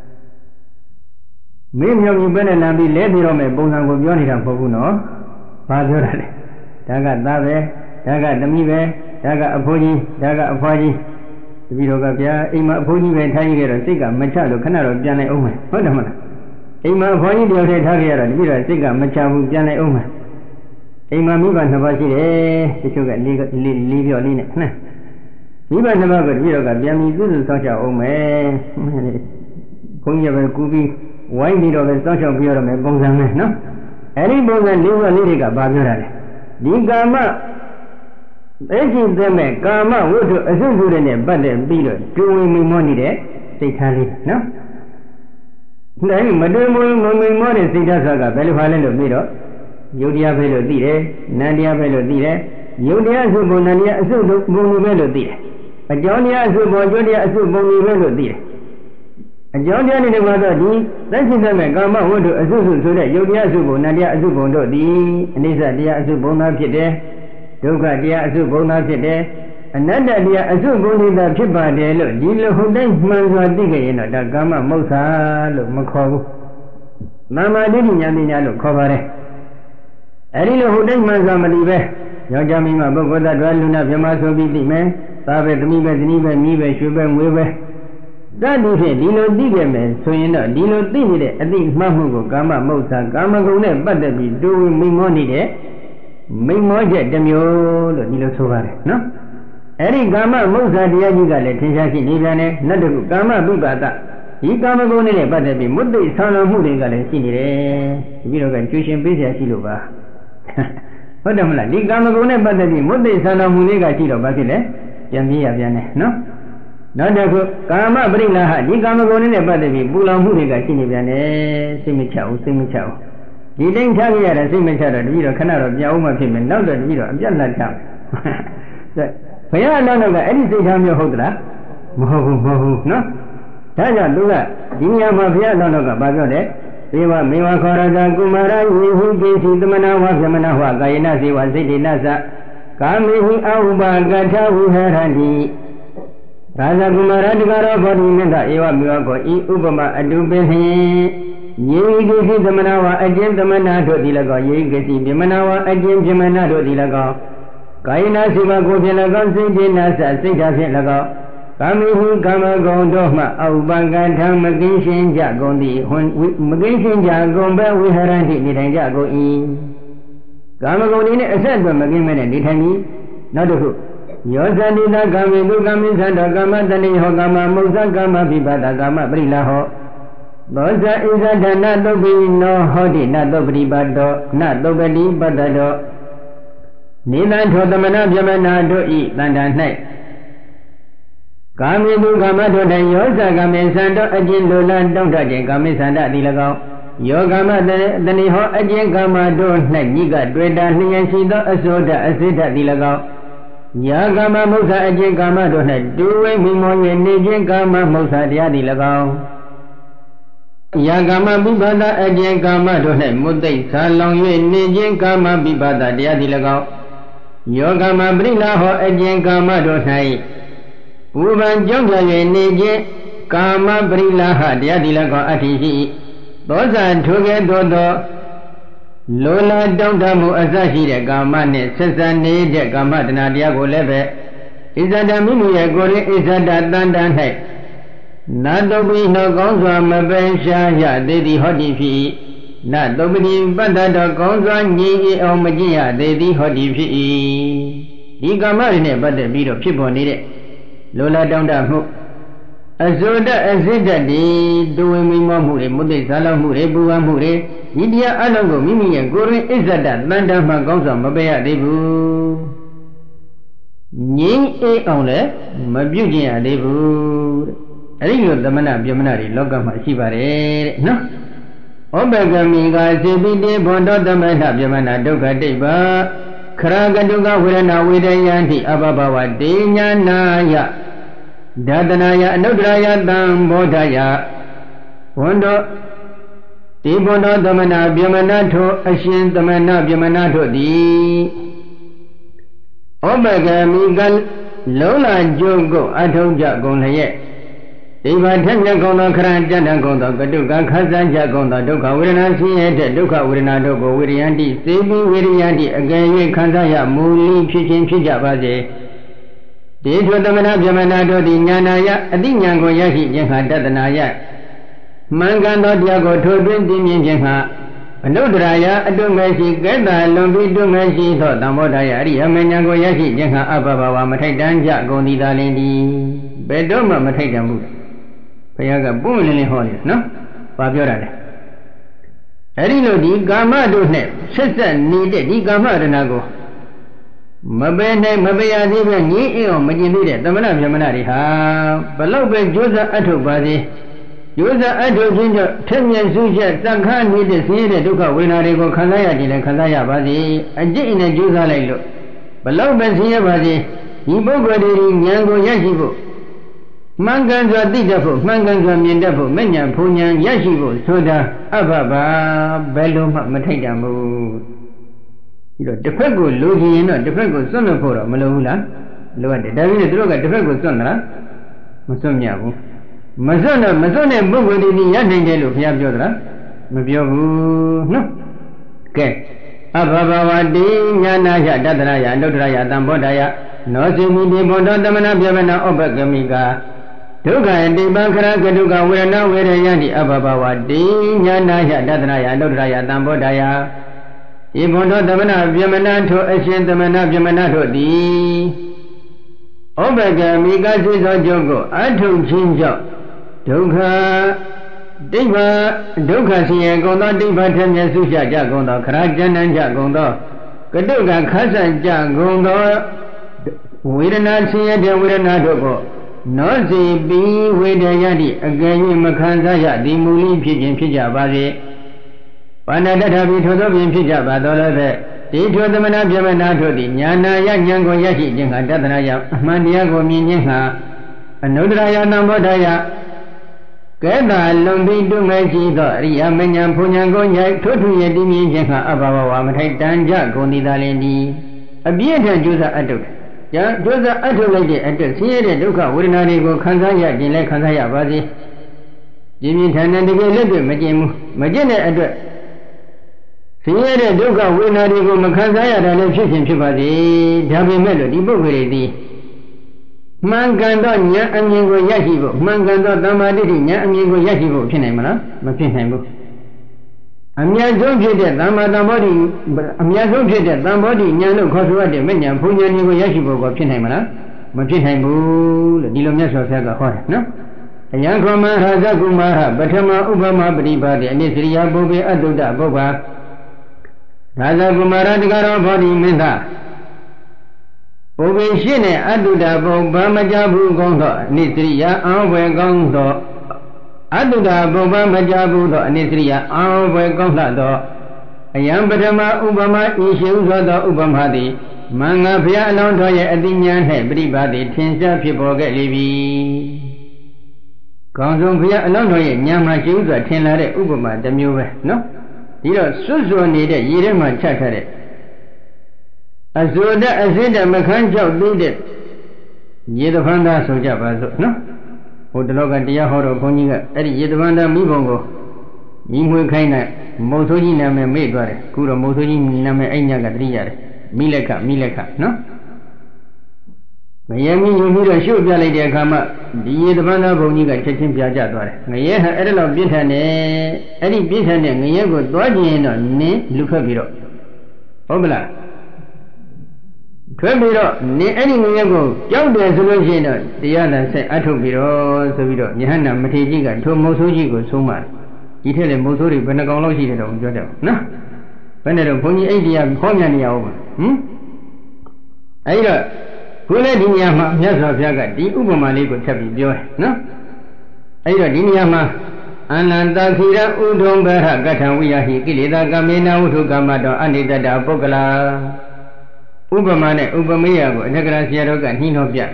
မင်းမြောင်ကြီးပဲနဲ့လမ်းပြီးလဲပြီးတော့မယ်ပုံစံကိုပြောနေတာမဟုတ်ဘူးနော်ဘာပြောတာလဲဒါကသားပဲဒါကသမီးပဲဒါကအဖိုးကြီးဒါကအဖွားကြီးတပည့်တော်ကဗျာအိမ်မှာအဖိုးကြီးပဲထားရခဲ့တော့စိတ်ကမချလို့ခဏတော့ပြန်လိုက်အောင်မယ်ဟုတ်တယ်မလားအိမ်မှာအဖွားကြီးတယောက်တည်းထားခဲ့ရတော့တပည့်တော်စိတ်ကမချဘူးပြန်လိုက်အောင်မယ်အိမ်မှာမိဘနှစ်ပါးရှိတယ်တချို့ကလေးပြောလေးနဲ့ဟမ်မိဘနှစ်ပါးကတပည့်တော်ကပြန်ပြီးသူ့လိုစောင့်ရှောက်အောင်မယ်ဘုန်းကြီးပဲကူပြီးဝိုင်းပြီးတော့ပဲစောင့်ရှောက်ပြရတော့မယ်ပုံစံနဲ့နော်အဲ့ဒီပုံစံလေးပါးလေးတွေကဘာပြောတာလဲဒီကာမသိရှိတဲ့မဲ့ကာမဝတ္ထုအစွတ်စွတ်နဲ့ပတ်သက်ပြီးတော့တူဝင်မိမောနေတဲ့စိတ်ထားလေးနော်ဒါကြီးမတူမမိမောတဲ့စိတ်ထားဆိုတာကဘယ်လိုဟာလဲလို့ပြီးတော့ယုတ်တရားပဲလို့သိတယ်နန္တရားပဲလို့သိတယ်ယုတ်တရားအစုပုံနန္တရားအစုပုံတွေပဲလို့သိတယ်အကြောင်းတရားအစုပုံအကျိုးတရားအစုပုံတွေပဲလို့သိတယ်အကြောင်းတရားတွေကတော့ဒီသက်ရှိတဲ့ကာမဝတ္ထုအစုစုဆိုတဲ့ယုတ်တရားအစုပုံနန္တရားအစုပုံတို့သည်အနိစ္စတရားအစုပုံသာဖြစ်တယ်ဒုက္ခတရားအစုပုံသာဖြစ်တယ်အနတ္တတရားအစုပုံတွေသာဖြစ်ပါတယ်လို့ဒီလိုဟုတ်တိုင်းမှန်စွာသိကြရင်တော့ဒါကာမမုစ္ဆာလို့မခေါ်ဘူးမာမာတိဉာဏ်ပညာလို့ခေါ်ပါတယ်အဲ့ဒီလိုဟုတ်တိုင်းမှန်စွာမလီပဲယောက်ျားမိန်းမပုဂ္ဂိုလ်သတ္တဝါလူနာမြမဆိုပြီးသိမယ်သားပဲသမီးပဲဇနီးပဲမိပဲရွှေပဲငွေပဲတတ်လို့ဖြင့်ဒီလိုသိခဲ့မယ်ဆိုရင်တော့ဒီလိုသိနေတဲ့အသိမှတ်မှုကိုကာမမုစ္ဆာကာမဂုဏ်နဲ့ပတ်သက်ပြီးတူဝင်မိမောနေတဲ့မိမောချက်တစ်မျိုးလို့ဒီလိုဆိုပါတယ်နော်အဲ့ဒီကာမမုစ္ဆာတရားကြီးကလည်းထင်ရှားရှိနေပြန်တယ်နောက်တစ်ခုကာမပိပါဒဒီကာမဂုဏ်နဲ့ပတ်သက်ပြီးမုဒ္ဒိဆံတော်မှုတွေကလည်းရှိနေတယ်ပြီးတော့ကကျွေးရှင်ပေးเสียရှိလို့ပါဟုတ်တယ်မလားဒီကာမဂုဏ်နဲ့ပတ်သက်ပြီးမုဒ္ဒိဆံတော်မူလေးကရှိတော့ဘာဖြစ်လဲပြန်ပြေးရပြန်တယ်နော်နောက်တစ်ခုကာမပရိလာဟဒီကာမဂုဏ်နဲ့ပတ်သက်ပြီးပူလောင်မှုတွေကရှိနေပြန်တယ်စိတ်မချဘူးစိတ်မချဘူးဒီတိုင်းထားကြရတဲ့စိတ်မချတော့တပည့်တော်ခဏတော့ပြောင်းမှဖြစ်မယ်နောက်တော့တပည့်တော်အပြတ်လက်ချဘုရားအလောင်းကအဲ့ဒီစိတ်ထားမျိုးဟုတ်သလားမဟုတ်ဘူးနော်ဒါကြောင့်သူကဒီညမှာဘုရားအလောင်းကဘာပြောလဲေဝမေဝခောရတကုမာရယေဟုကိစီသမနာဝဗြဟ္မဏဝကာယနာစေဝစိတ္တိနသကာမေဟိအဟုပါကထဝုဟရန္တိရာဇကုမာရတကရောဘောဓိမေတ္တဧဝမေဝခောဤဥပမာအတုပင်ဟိယေဟိကိစီသမနာဝအကျဉ်သမနာတို့သည်၎င်းယေဟိကိစီဗြဟ္မဏဝအကျဉ်ဗြဟ္မဏတို့သည်၎င်းကာယနာစေဝကိုဖြင့်၎င်းစိတ္တိနသစိတ်ဓာဖြင့်၎င်းကာမိဟုကာမဂုဏ်တို့မှအဥပကထံမကင်းရှင်းကြကုန်သည်မကင်းရှင်းကြကုန်ပဲဝိဟရန္တိနေထိုင်ကြကုန်၏ကာမဂုဏ်ဤနဲ့အဆက်အသွယ်မကင်းမဲ့နေထိုင်၏နောက်တစ်ခုယောဇန္တိတကာမိတုကာမိသတ္တကာမတဏိဟောကာမမုစ္ဆကာမပိပါဒကာမပရိလာဟောသောဇဣဇဒနာတုပ္ပိနောဟောတိနတုပ္ပိပါတောနတုပ္ပတိပတ္တတောနိသံထောသမဏဗြဟ္မဏတို့ဤတဏ္ဍာ၌ကာမိတုကာမတို့၌ယောဇကာမေသံတော်အကျဉ်လိုလားတောင်းတခြင်းကာမိသန္တသည်၎င်းယောကာမတဏိဟောအကျဉ်ကာမတို့၌ညိကတွေ့တာလျှင်ရှိသောအစောဓအစိဓသည်၎င်းညာကာမမုစ္ဆာအကျဉ်ကာမတို့၌တူဝိမိမော၍နေခြင်းကာမမုစ္ဆာတရားသည်၎င်းယာကာမပိပါဒအကျဉ်ကာမတို့၌မုတ်သိဆာလောင်၍နေခြင်းကာမပိပါဒတရားသည်၎င်းယောကာမပရိလာဟောအကျဉ်ကာမတို့၌ပူပန်ကြောင့်ကြ၍နေခြင်းကာမပရိလာဟတရားသည်၎င်းအတ္တိရှိသောဇာထိုကဲ့သို့သောလောလာတောင့်တမှုအစရှိတဲ့ကာမနှင့်ဆက်ဆံနေတဲ့ကာမတဏှာတရားကိုလည်းပဲဣဇဒမိမိရဲ့ကိုယ်ရင်းဣဇဒတန်တန်၌နာတုပိနှောကောင်းစွာမပယ်ရှားရသေးသည်ဟောတိဖြစ်၏နတုပတိပတ္တတော်ကောင်းစွာညီအောင်မကျင့်ရသေးသည်ဟောတိဖြစ်၏ဒီကာမတွေနဲ့ပတ်သက်ပြီးတော့ဖြစ်ပေါ်နေတဲ့လောလာတောင့်တမှုအစိုးတအစစ်တတိဒုဝိမိမောမှုတွေမုသိဇာလောက်မှုတွေပူပန်မှုတွေဒီတရားအလုံးကိုမိမိရဲ့ကိုယ်ရင်းဣဇဒတန်တန်မှကောင်းစွာမပယ်ရသေးဘူးငြိမ်းအေးအောင်လည်းမပြုတ်ကျင်ရသေးဘူးတဲ့အဲဒီလိုသမဏပြမဏတွေလောကမှာရှိပါတယ်တဲ့နော်ဩဘဂမိကစေပိတေဘောတောသမဏပြမဏဒုက္ခတိဗ္ဗခရကတုကဝေဒနာဝေဒယံတိအဘဘဝတေညာနာယဒသနာယအနုတ္တရာယတံဘောဓယဘွန်တော်ဒီဘွန်တော်သမဏပြမဏထိုအရှင်သမဏပြမဏထိုသည်ဩဘဂမိကလုံးလာကျုံကိုအထုံးကြကုန်လျက်ဒီဘာထက်မြတ်ကုန်သောခရံကြံ့တန်ကုန်သောကတုကခဆန်းကြကုန်သောဒုက္ခဝေဒနာဆင်းရဲတဲ့ဒုက္ခဝေဒနာတို့ကိုဝေရယန္တိစေပြီးဝေရယန္တိအကယ်၍ခံစားရမူလီဖြစ်ခြင်းဖြစ်ကြပါစေဒီထိုသမဏပြမဏတို့သည်ဉာဏယအတိဉာဏ်ကိုရရှိခြင်းဟာတတနာယမှန်ကန်သောတရားကိုထိုးထွင်းသိမြင်ခြင်းဟာအနုတ္တရာယအတုမရှိကဲ့တာလွန်ပြီးတုမရှိသောသံဘောဓယအရိယမဉဏ်ကိုရရှိခြင်းဟာအဘဘဝမထိုက်တန်ကြကုန်သည်သာလင်သည်ဘယ်တော့မှမထိုက်တန်ဘူးဘုရားကပွင့်လင်းလင်းဟောတယ်နော်။ဘာပြောတာလဲ။အဲဒီလိုဒီကာမတို့နဲ့ဆက်ဆက်နေတဲ့ဒီကာမရဏကိုမပယ်နိုင်မပယ်ရသေးပဲငြင်းအောင်မကျင်သေးတဲ့သမဏဗြဟ္မဏတွေဟာဘလောက်ပဲကြိုးစားအထုတ်ပါစေကြိုးစားအထုတ်ခြင်းကြောင့်ထက်မြက်စုချက်သက္ခာနေတဲ့ဆင်းရဲတဲ့ဒုက္ခဝေဒနာတွေကိုခံစားရတယ်လည်းခံစားရပါစေအကျင့်နဲ့ကြိုးစားလိုက်လို့ဘလောက်ပဲဆင်းရဲပါစေဒီပုဂ္ဂိုလ်တွေဉာဏ်ကိုရရှိဖို့မှန်ကန်စွာသိတတ်ဖို့မှန်ကန်စွာမြင်တတ်ဖို့မဉဏ်ဖုန်ဉဏ်ရရှိဖို့ဆိုတာအဘဘာဘယ်လိုမှမထိုက်တန်ဘူးပြီးတော့တစ်ဖက်ကိုလိုချင်ရင်တော့တစ်ဖက်ကိုစွန့်လို့ဖို့တော့မလိုဘူးလားလိုရတယ်ဒါပြီးတော့သူတို့ကတစ်ဖက်ကိုစွန့်သလားမစွန့်မြဘူးမစွန့်တဲ့ပုဂ္ဂိုလ်တွေရနိုင်တယ်လို့ဘုရားပြောသလားမပြောဘူးနော်ကဲအဘဘာဝတိညာနာယတတရယအနုတ္တရယသံဘောဓယနောစီမိတိဘုဒ္ဓသမဏပြမဏဥပကမိကာဒုက္ခတိပံခရကတုကဝေဒနာဝေရယံတိအဘဘဝတိညာနာယတတနာယအနုတ္တရာယသံဘောဓယဤဘုံတော်သမဏပြမဏထိုအရှင်သမဏပြမဏတို့သည်ဩဘဂမိကစိသောကျုပ်ကိုအထုံချင်းကြောင့်ဒုက္ခတိဗ္ဗဒုက္ခဆင်းရဲကုန်သောတိဗ္ဗထမျက်စုရှကြကုန်သောခရကျမ်းတန်ကြကုန်သောကတုကခဆန့်ကြကုန်သောဝေဒနာဆင်းရဲတဲ့ဝေဒနာတို့ကိုနောစီပိဝေဒယတိအကယ်၍မခံစားရသည်မူလီဖြစ်ခြင်းဖြစ်ကြပါစေပါဏတထဘိထိုသောဖြင့်ဖြစ်ကြပါတော်လည်းပဲဒီထိုသမဏပြမဏတို့သည်ညာနာယဉာဏ်ကိုရရှိခြင်းဟာတတနာယအမှန်တရားကိုမြင်ခြင်းဟာအနုတ္တရာယသံဘောဓယကဲတာလွန်ပြီးတုမဲ့ရှိသောအရိယမဉဏ်ဖုန်ဉဏ်ကိုညိုက်ထွတ်ထွရတည်မြင်ခြင်းဟာအဘဘဝမထိုက်တန်ကြကုန်သည်သာလင်သည်အပြည့်အထန်ကျိုးစားအထုတ်ကျိုးစားအထုတ်လိုက်တဲ့အတွက်ဆင်းရဲတဲ့ဒုက္ခဝေဒနာတွေကိုခံစားရခြင်းလည်းခံစားရပါစေပြင်းပြင်းထန်ထန်တကယ်လက်တွေ့မကျင်ဘူးမကျင်တဲ့အတွက်ဆင်းရဲတဲ့ဒုက္ခဝေဒနာတွေကိုမခံစားရတာလည်းဖြစ်ခြင်းဖြစ်ပါစေဒါပေမဲ့လို့ဒီပုဂ္ဂိုလ်တွေသည်မှန်ကန်သောဉာဏ်အမြင်ကိုရရှိဖို့မှန်ကန်သောသမ္မာဒိဋ္ဌိဉာဏ်အမြင်ကိုရရှိဖို့ဖြစ်နိုင်မလားမဖြစ်နိုင်ဘူးအမြတ်ဆုံးဖြစ်တဲ့သမ္မာသမ္ဗောဓိအမြတ်ဆုံးဖြစ်တဲ့သံဘောဓိဉာဏ်လို့ခေါ်ဆိုရတဲ့မဉဏ်ဘုံဉာဏ်ကိုရရှိဖို့ကဖြစ်နိုင်မလားမဖြစ်နိုင်ဘူးလို့ဒီလိုမြတ်စွာဘုရားကဟောတယ်နော်အယံခောမဟာဇကုမာဟပထမဥပမပရိပါတိအနိစ္စရိယပုဗ္ဗေအတုဒ္ဒပုဗ္ဗာဒါဇကုမာရတကရောဘောဓိမင်းသားပုဗ္ဗေရှိနဲ့အတုဒ္ဒပုဗ္ဗာမကြဘူးကောင်းသောအနိစ္စရိယအာဝေကောင်းသောအတုဒ္ဒပုဗ္ဗာမကြဘူးသောအနိစ္စရိယအာဝေကောင်းလှသောအယံပထမဥပမာဤရှိဥသောသောဥပမာသည်မင်္ဂဘုရားအလောင်းတော်ရဲ့အတိညာနှင့်ပြိပါသည်ထင်ရှားဖြစ်ပေါ်ခဲ့လေပြီ။ဩဘဂမိကစိသောကျုပ်ကိုအထုံချင်းကြောင့်ဒုက္ခတိဗ္ဗဒုက္ခဆင်းရဲကုန်သောတိဗ္ဗထမျက်စုရှကြကုန်သောခရကျမ်းတန်ကြကုန်သောကတုကခဆန့်ကြကုန်သောဝေဒနာဆင်းရဲတဲ့ဝေဒနာတို့ကိုနောစီပိဝေဒယတိအကယ်၍မခံစားရသည်မူလီဖြစ်ခြင်းဖြစ်ကြပါစေ။ကောင်းဆုံးဘုရားအလောင်းတော်ရဲ့ညာမှာရှိဥစွာထင်လာတဲ့ဥပမာတစ်မျိုးပဲနော်ဒီတော့စွတ်စွန်နေတဲ့ရေထဲမှာချထားတဲ့အဇုဒအစိဒမခန်းကြောက်သေးတဲ့ရေတဖန်သားဆိုကြပါစို့နော်ဟိုတလောကတရားဟောတော်ဘုန်းကြီးကအဲ့ဒီရေတဖန်သားမိဘုံကိုမိမွေးခိုင်းတဲ့မုတ်ဆိုးကြီးနာမည်မေ့သွားတယ်ခုတော့မုတ်ဆိုးကြီးနာမည်အဲ့ညကတတိရတယ်မိလက်ခနော်ငရဲမင်းယူပြီးတော့ရှုပ်ပြလိုက်တဲ့အခါမှာဒီရေတပန်းသားဘုံကြီးကချက်ချင်းပြာကျသွားတယ်ငရဲဟာအဲ့ဒါလောက်ပြင်းထန်တယ်အဲ့ဒီပြင်းထန်တဲ့ငရဲကိုသွားကြည့်ရင်တော့နင်းလူထွက်ပြီးတော့ဟုတ်မလားထွက်ပြီးတော့နင်းအဲ့ဒီငရဲကိုကြောက်တယ်ဆိုလို့ရှိရင်တော့တရားသာဆက်အထုတ်ပြီးတော့ဆိုပြီးတော့ယဟန္တာမထေရကြီးကထိုမုတ်ဆိုးကြီးကိုဆုံးပါတယ်ဒီထက်လေမုတ်ဆိုးတွေဘယ်နှကောင်လောက်ရှိတယ်တော့ပြောတယ်နော်ဘယ်နဲ့တော့ဘုန်းကြီးအဲ့ဒီကခေါ်မြန်နေရအောင်ပါအဲ့တော့ခုလည်းဒီနေရာမှာမြတ်စွာဘုရားကဒီဥပမာလေးကိုထပ်ပြီးပြောတယ်နော်အဲ့တော့ဒီနေရာမှာအနန္တခိရဥဒုံဘရကထံဝိယဟိကိလေသာကမေနဝုထုကမ္မတောအနိတတပုဂ္ဂလာဥပမာနဲ့ဥပမေယကိုအထက်ကရာဆရာတော်ကနှီးနှောပြ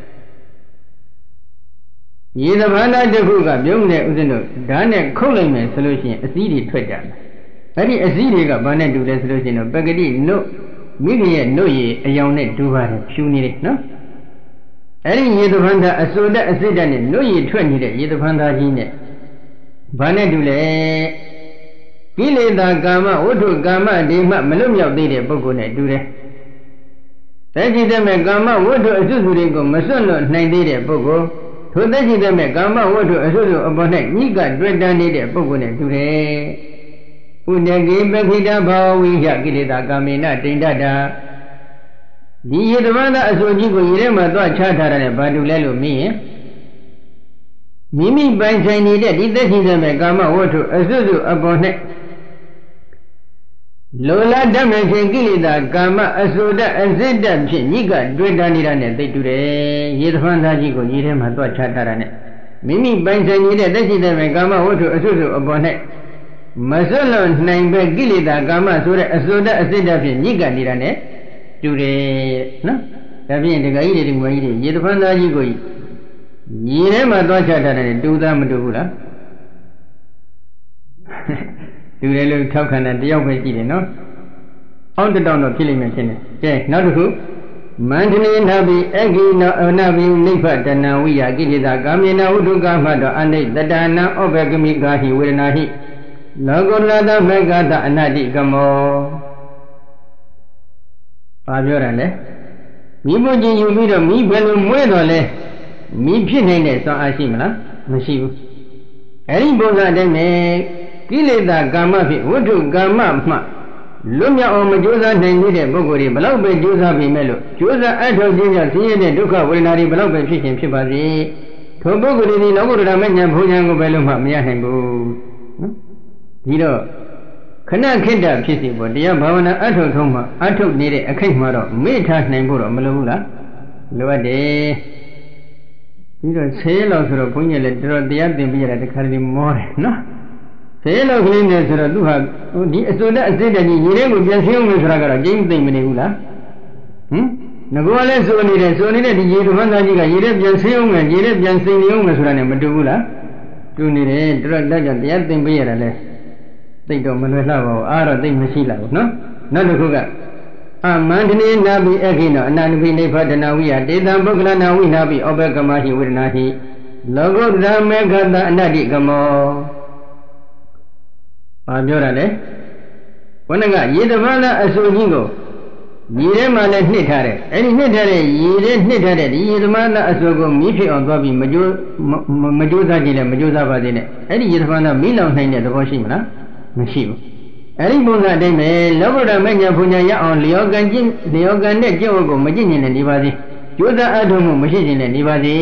ရေသဘာနာတစ်ခုကပြုံးတဲ့ဥစဉ်တို့ဓာတ်နဲ့ခုတ်လိုက်မယ်ဆိုလို့ရှိရင်အစည်းတွေထွက်ကြတယ်အဲ့ဒီအစည်းတွေကဘာနဲ့တူလဲဆိုလို့ရှိရင်တော့ပဂတိနုမိခင်ရဲ့နှုတ်ရည်အယောင်နဲ့တူပါတယ်ဖြူနေတယ်နော်အဲ့ဒီရေသဖန်သားအစိုးတဲ့အစိတ်ဓာတ်နဲ့နှုတ်ရည်ထွက်နေတဲ့ရေသဖန်သားကြီးနဲ့ဘာနဲ့တူလဲကိလေသာကာမဝဋ္ထုကာမဒီမှမလွတ်မြောက်သေးတဲ့ပုဂ္ဂိုလ်နဲ့တူတယ်သက်ရှိတဲ့မဲ့ကာမဝဋ္ထုအစွတ်စုတွေကိုမစွန့်လွတ်နိုင်သေးတဲ့ပုဂ္ဂိုလ်ထိုသက်ရှိတဲ့မဲ့ကာမဝဋ္ထုအစွတ်စုအပေါ်၌ညှိကတွေ့တန်းနေတဲ့ပုဂ္ဂိုလ်နဲ့တူတယ်ဥဒကေပခိတဘာဝိယကိလေသာကာမေနတိန္ဒတာဒီရေတမန်သားအစိုးကြီးကိုရေထဲမှာသွားချထားတယ်ဘာတူလဲလို့မေးရင်မိမိပိုင်ဆိုင်နေတဲ့ဒီသက်ရှိတဲ့ကာမဝတ္ထုအစွတ်စွတ်အပေါ်နဲ့လောလတတ်မဲ့ခြင်းကိလေသာကာမအစိုးတအစစ်တဖြင့်ညိကတွေ့တာနေတာနဲ့သိတူတယ်ရေတမန်သားကြီးကိုရေထဲမှာသွားချထားတာနဲ့မိမိပိုင်ဆိုင်နေတဲ့သက်ရှိတဲ့ကာမဝတ္ထုအစွတ်စွတ်အပေါ်နဲ့မစွန့်လွတ်နိုင်ပဲကိလေသာကာမဆိုတဲ့အစွတ်တအစစ်တဖြင့်ညိကနေတာနဲ့တူတယ်နော်ဒါဖြင့်ဒကာကြီးတွေဒီမကြီးတွေရေတဖန်သားကြီးကိုရေထဲမှာသွားချတာနဲ့တူသားမတူဘူးလားတူတယ်လို့ထောက်ခံတဲ့တယောက်ပဲရှိတယ်နော်အောင်းတောင်းတော့ဖြစ်လိမ့်မယ်ရှင်ကဲနောက်တစ်ခုမန္တနေနာဘိအဂိနောအနာဘိနိဗ္ဗတနာဝိယကိလေသာကာမေနဝုဒုကမတောအနိတတနာဩဘေကမိကာဟိဝေဒနာဟိလောကုတ္တရသမဂ္ဂတအနတ္တိကမောဘာပြောတာလဲမိဖို့ချင်းယူပြီးတော့မိဘယ်လိုမွေးတော်လဲမိဖြစ်နိုင်တဲ့စွမ်းအားရှိမလားမရှိဘူးအဲဒီပုံစံအတိုင်းပဲကိလေသာကာမဖြင့်ဝတ္ထုကာမမှလွတ်မြောက်အောင်မကြိုးစားနိုင်တဲ့ပုဂ္ဂိုလ်တွေဘလောက်ပဲကြိုးစားပြီးမဲ့လို့ကြိုးစားအထောက်ခြင်းကြောင့်ဆင်းရဲတဲ့ဒုက္ခဝေဒနာတွေဘလောက်ပဲဖြစ်ခြင်းဖြစ်ပါစေထိုပုဂ္ဂိုလ်တွေလောကုတ္တရာမဉ္ဇဉ်ဘုံဉာဏ်ကိုပဲလို့မှမရနိုင်ဘူးနော်ဒီတော့ခဏခိတ္တဖြစ်စီပေါ်တရားဘာဝနာအထုတ်ထုံးမှာအထုတ်နေတဲ့အခိုက်မှာတော့မေ့ထားနိုင်ဖို့တော့မလိုဘူးလားလိုအပ်တယ်ပြီးတော့10လောက်ဆိုတော့ဘုန်းကြီးလည်းတော်တရားသင်ပြရတာတခါတည်းမောတယ်နော်10လောက်ကလေးနဲ့ဆိုတော့သူဟာဒီအစိုးရအစစ်တကြီးရေထဲကိုပြန်ဆင်းအောင်ဆိုတာကတော့ကျင်းသိမ့်မနေဘူးလားငကောလည်းစိုးနေတဲ့ဒီရေတမန်သားကြီးကရေထဲပြန်ဆင်းအောင်ရေထဲပြန်စိန်နေအောင်ဆိုတာနဲ့မတူဘူးလားတူနေတယ်တော်တော်ကြောင့်တရားသင်ပြရတာလဲသိတော့မလွယ်လှပါဘူးအားတော့သိမရှိလာဘူးနော်နောက်တစ်ခုကအမန္တနေနာဘိအခိနောအနန္တပိနိဗ္ဗတနာဝိယတေတံပုဂ္ဂလနာဝိနာပိဩဘေကမဟိဝေဒနာဟိလောကုတ္တရမေဃတအနတ္တိကမောဘာပြောတာလဲဘုန်းကရေတပန်းသားအစိုးကြီးကိုရေထဲမှာလည်းနှစ်ထားတယ်အဲ့ဒီနှစ်ထားတဲ့ရေထဲနှစ်ထားတဲ့ဒီရေတပန်းသားအစိုးကိုမိဖြစ်အောင်သွားပြီးမကြိုးစားကြည့်နဲ့မကြိုးစားပါသေးနဲ့အဲ့ဒီရေတပန်းသားမိလောင်နိုင်တဲ့သဘောရှိမလားမရှိဘူးအဲ့ဒီပုံစံအတိုင်းပဲလောကုတ္တရမဉ္ဇဉ်ဘုံဉာဏ်ရအောင်လျောကံတဲ့ကျင့်ဝတ်ကိုမကျင့်ရင်လည်းနေပါစေကြိုးစားအထောက်မှုမရှိရင်လည်းနေပါစေ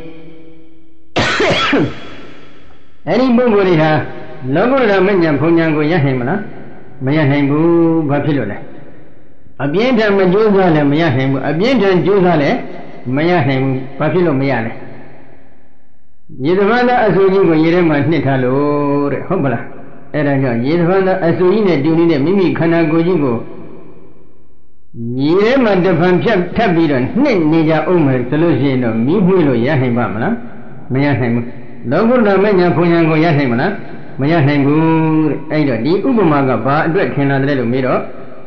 အဲ့ဒီပုဂ္ဂိုလ်တွေဟာလောကုတ္တရမဉ္ဇဉ်ဘုံဉာဏ်ကိုရနိုင်မလားမရနိုင်ဘူးဘာဖြစ်လို့လဲအပြင်းထန်မကြိုးစားလည်းမရနိုင်ဘူးအပြင်းထန်ကြိုးစားလည်းမရနိုင်ဘူးဘာဖြစ်လို့မရလဲရေတပန်းသားအစိုးကြီးကိုရေထဲမှာနှစ်ထားလို့တဲ့ဟုတ်ပလားအဲ့ဒါကြောင့်ရေတပန်းသားအစိုးကြီးနဲ့တူနေတဲ့မိမိခန္ဓာကိုယ်ကြီးကိုရေထဲမှာတဖန်ဖြတ်ထပ်ပြီးတော့နှစ်နေကြအောင်မယ်ဆိုလို့ရှိရင်တော့မိမွေးလို့ရနိုင်ပါမလားမရနိုင်ဘူးလောကုတ္တရမညာဘုံညာကိုရနိုင်မလားမရနိုင်ဘူးတဲ့အဲ့တော့ဒီဥပမာကဘာအတွက်ထင်လာတယ်လို့မေးတော့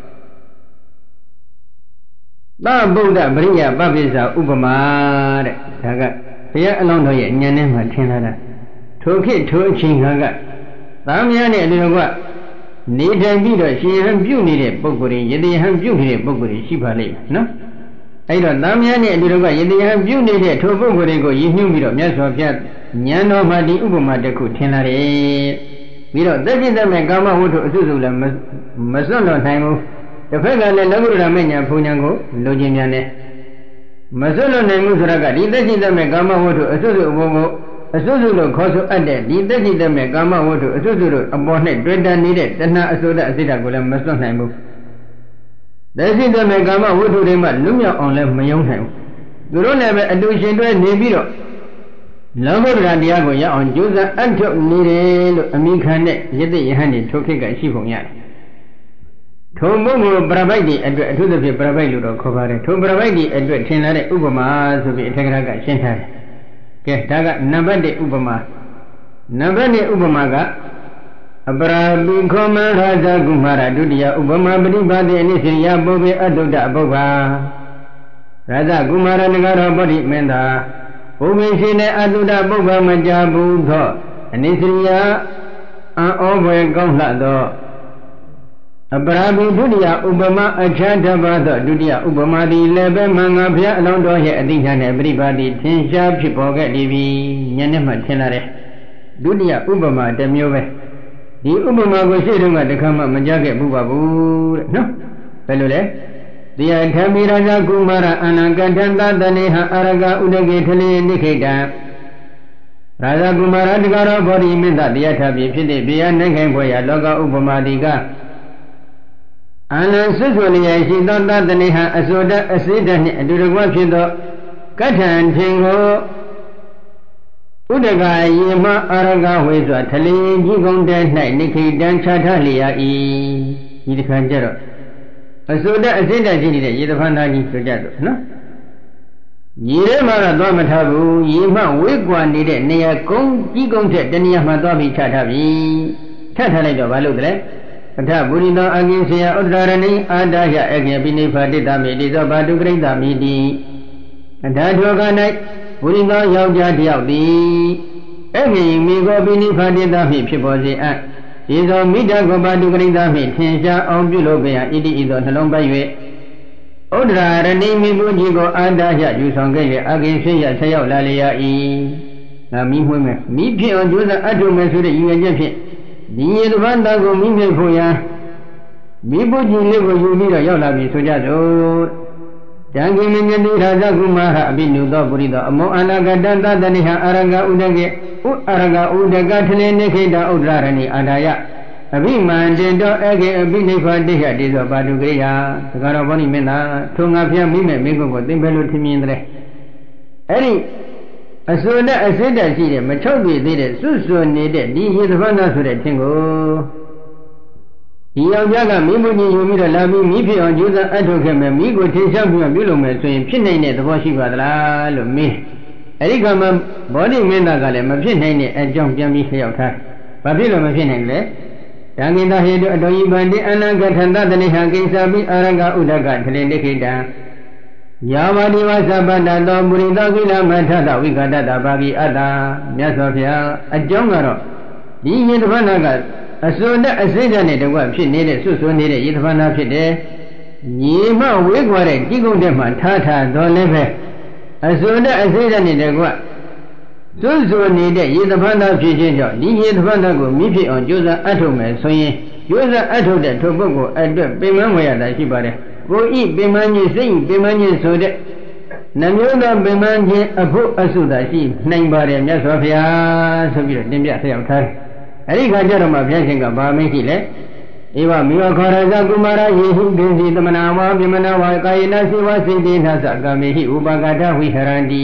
သဗုဒ္ဓပရိယပပိစ္ဆာဥပမာတဲ့ဒါကတရားအလောင်းတော်ရဲ့ဉာဏ်နဲ့မှထင်လာတာထိုခေတ်ထိုအချိန်ကသားများနဲ့အတူတူကနေထိုင်ပြီးတော့ရှင်ဟန်ပြုတ်နေတဲ့ပုဂ္ဂိုလ်တွေယတိဟန်ပြုတ်နေတဲ့ပုဂ္ဂိုလ်တွေရှိပါလိမ့်မယ်နော်အဲ့တော့သားများနဲ့အတူတူကယတိဟန်ပြုတ်နေတဲ့ထိုပုဂ္ဂိုလ်တွေကိုရည်ညွှန်းပြီးတော့မြတ်စွာဘုရားဉာဏ်တော်မှာဒီဥပမာတစ်ခုထင်လာတယ်ပြီးတော့သက်จิตမဲ့ကာမဝတ္ထုအစုစုလည်းမစွန့်လွတ်နိုင်ဘူးတစ်ဖက်ကလည်းလောကုတ္တရမညာဘုံညာကိုလိုချင်ပြန်တယ်မစွန့်လွတ်နိုင်ဘူးဆိုတော့ကဒီသက်จิตမဲ့ကာမဝတ္ထုအစုစုဘုံကိုအစွတ်စွတ်လို့ခေါ်ဆိုအပ်တဲ့ဒီသက်จิตမဲ့ကာမဝတ္ထုအစွတ်စွတ်လို့အပေါ်နဲ့တွေ့တန်နေတဲ့တဏှာအစွတ်အစိတ်ဓာတ်ကိုလည်းမစွန့်နိုင်ဘူးသက်จิตမဲ့ကာမဝတ္ထုတွေမှလွတ်မြောက်အောင်လည်းမယုံနိုင်ဘူးသူတို့လည်းပဲအတူရှင်တွဲနေပြီးတော့လောကုတ္တရာတရားကိုရအောင်ကြိုးစားအထုတ်နေတယ်လို့အမိခံတဲ့ယသိယဟန်တွေထိုခေတ်ကရှိပုံရတယ်ထိုမုံကိုပရပိုက်ဒီအတွက်အထူးသဖြင့်ပရပိုက်လို့တော့ခေါ်ပါတယ်ထိုပရပိုက်ဒီအတွက်ထင်လာတဲ့ဥပမာဆိုပြီးအထက်ကရာကရှင်းထားတယ်ကဲဒါကနံပါတ်1ဥပမာနံပါတ်2ဥပမာကအပရာပိခောမဟာဇကုမာရဒုတိယဥပမာပฏิပါတိအနိစ္စရိယပုဗ္ဗေအတုဒ္ဒအပုဗ္ဗာရာဇကုမာရနဂရောဗောဓိမင်းသာဘုမေရှိနေအတုဒ္ဒပုဗ္ဗာမကြဘူးသောအနိစ္စရိယအံဩဘွယ်ကောင်းလှသောအပရာပိဒုတိယဥပမာအခြားတစ်ပါးသောဒုတိယဥပမာသည်လည်းပဲမင်္ဂဘုရားအလောင်းတော်ရဲ့အသိဉာဏ်နဲ့ပရိပါတိထင်ရှားဖြစ်ပေါ်ခဲ့သည်ပြီဉာဏ်နဲ့မှထင်လာတယ်ဒုတိယဥပမာတစ်မျိုးပဲဒီဥပမာကိုရှေ့တုန်းကတခါမှမကြားခဲ့ဘူးပါဘူးတဲ့နော်ဘယ်လိုလဲတရားထမိရာဇကုမာရအနံကတန္တတနေဟအာရကဥဒကေထလေနိခိတံရာဇကုမာရတကရောဘောဓိမင်းသတရားထပြီဖြစ်တဲ့ဗျာနိုင်ငံခွေရလောကဥပမာတိကအနံစွစွလျက်ရှိသောတတနေဟအစိုးတအစိတနှင့်အတူတကွဖြစ်သောကထံထင်ကိုဥဒကယေမအာရကဝေစွာထလင်းကြီးကုန်းတဲ၌နိခိတံခြားထားလျာ၏ဒီတစ်ခါကျတော့အစိုးတအစိတရှိနေတဲ့ရေသဖန်သားကြီးဆိုကြတော့နော်ရေထဲမှာတော့သွားမထားဘူးရေမှဝေးကွာနေတဲ့နေရာကုန်းကြီးကုန်းထက်တနေရာမှာသွားပြီးခြားထားပြီထပ်ထားလိုက်တော့ဘာလို့လဲပထဗုရိသောအကိစေယဥဒ္ဒရဏိအာဒယအကေပိနိဖာတိတမေတိသောဘာတုကရိတမိတိအထာထောက၌ဗုရိသောယောက်ျားတယောက်သည်အကေမိကိုပိနိဖာတိတမိဖြစ်ပေါ်စေအပ်ဒီသောမိတ္တကောဘာတုကရိတမိထင်ရှားအောင်ပြုလုပ်ကြရဣတိဤသောနှလုံးပိုက်၍ဥဒ္ဒရဏိမိဘုကြီးကိုအာဒယယူဆောင်ခဲ့၍အကေရှိရဆက်ရောက်လာလျာ၏ငါမိမွှေးမယ်မိဖြစ်အောင်ကြိုးစားအထုမယ်ဆိုတဲ့ရည်ရွယ်ချက်ဖြင့်ဒီရေတစ်ပတ်သားကိုမိမိဖို့ရန်မိဘကြီးလေးကိုယူပြီးတော့ရောက်လာပြီဆိုကြစို့တံကိမညတိရာဇကုမာရအဘိနုသောပုရိသောအမောအနာဂတသတနိဟအာရကဥဒကေဥအာရကဥဒကထလေနိခိတဥဒရဏိအာဒါယအဘိမန္တေတောအကေအဘိနိဖာတိဟတိသောပါတုကိယသက္ကရောဘောနိမင်းသာထိုငါဖျက်မိမဲ့မိကုတ်ကိုသင်ပဲလို့ထင်မြင်တယ်အဲ့ဒီအစွန်းနဲ့အစိတ်တက်ရှိတဲ့မချုပ်ပြသေးတဲ့စွတ်စွန်နေတဲ့ဒီရေသဖန်သားဆိုတဲ့ထင်ကိုဒီယောက်ျားကမိမှုကြီးယူပြီးတော့လာပြီးမိဖြစ်အောင်ကြိုးစားအထုတ်ခဲ့မယ်မိကိုထင်ရှားပြီးပြုလုပ်မယ်ဆိုရင်ဖြစ်နိုင်တဲ့သဘောရှိပါသလားလို့မင်းအဲ့ဒီကမှဘောဓိမင်းသားကလည်းမဖြစ်နိုင်တဲ့အကြောင်းပြန်ပြီးလျှောက်ထားဘာဖြစ်လို့မဖြစ်နိုင်လဲတံကိတဟေတုအတောယိပန္တိအနံကထန္တတနိဟံကိစ္ဆာပိအာရကဥဒကထလေနိခိတံယာဝတိဝသဗ္ဗတတောမုရိသောကိလမထတဝိကတတပါကိအတ္တမြတ်စွာဘုရားအကြောင်းကတော့ဒီရေတပဏကအစွန်းနဲ့အစိမ့်နဲ့တကွဖြစ်နေတဲ့ဆွဆွနေတဲ့ရေတပဏဖြစ်တယ်ညီမဝေးကွာတဲ့ကြီးကုန်းတဲ့မှာထားတော်လည်းပဲအစွန်းနဲ့အစိမ့်နဲ့တကွဆွဆွနေတဲ့ရေတပဏဖြစ်ခြင်းကြောင့်ဒီရေတပဏကိုမိဖြစ်အောင်ကြိုးစားအထုတ်မယ်ဆိုရင်ကြိုးစားအထုတ်တဲ့ထိုပုဂ္ဂိုလ်အတွက်ပင်မဝေရတာရှိပါတယ်ကိုဤပင်မကြီးစိတ်ပင်မကြီးဆိုတဲ့နှမျိုးသောပင်မကြီးအဖို့အစုသာရှိနိုင်ပါတယ်မြတ်စွာဘုရားဆိုပြီးတော့တင်ပြဆက်ရောက်ထားတယ်။အဲဒီခါကျတော့မှဘုရားရှင်ကဗာမင်းရှိလဲဧဝမိဝခောရဇကုမာရယေဟိဒိစီသမနာဝါပြမနာဝါကာယေနစေဝစိတ္တိနာသကမေဟိဥပကာတဝိဟရန္တိ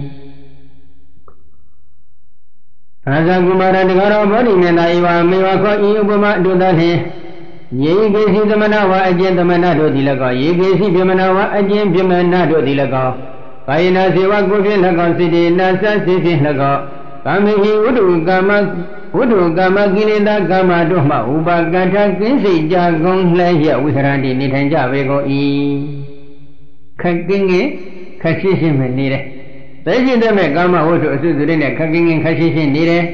အာဇကုမာရတကရောဘောဓိမေတဧဝမိဝခောဤဥပမအတုတဖြင့်ယေကေစီသမဏဝါအကျဉ်သမဏတို့သည်၎င်းယေကေစီပြမဏဝါအကျဉ်ပြမဏတို့သည်၎င်းကာယနာစေဝကိုဖြင့်၎င်းစိတ္တိနာသစေဖြင့်၎င်းကာမေဟိဝတ္ထုကာမကိလေသာကာမတို့မှဥပါကထကင်းစိတ်ကြကုန်လျက်ဝိဟရတိနေထိုင်ကြပေကုန်၏ခက်ကင်းကင်းခက်ရှိရှိမဲ့နေတယ်သိရှိတဲ့မဲ့ကာမဝတ္ထုအစွတ်စွတ်နဲ့ခက်ကင်းကင်းခက်ရှိရှိနေတယ်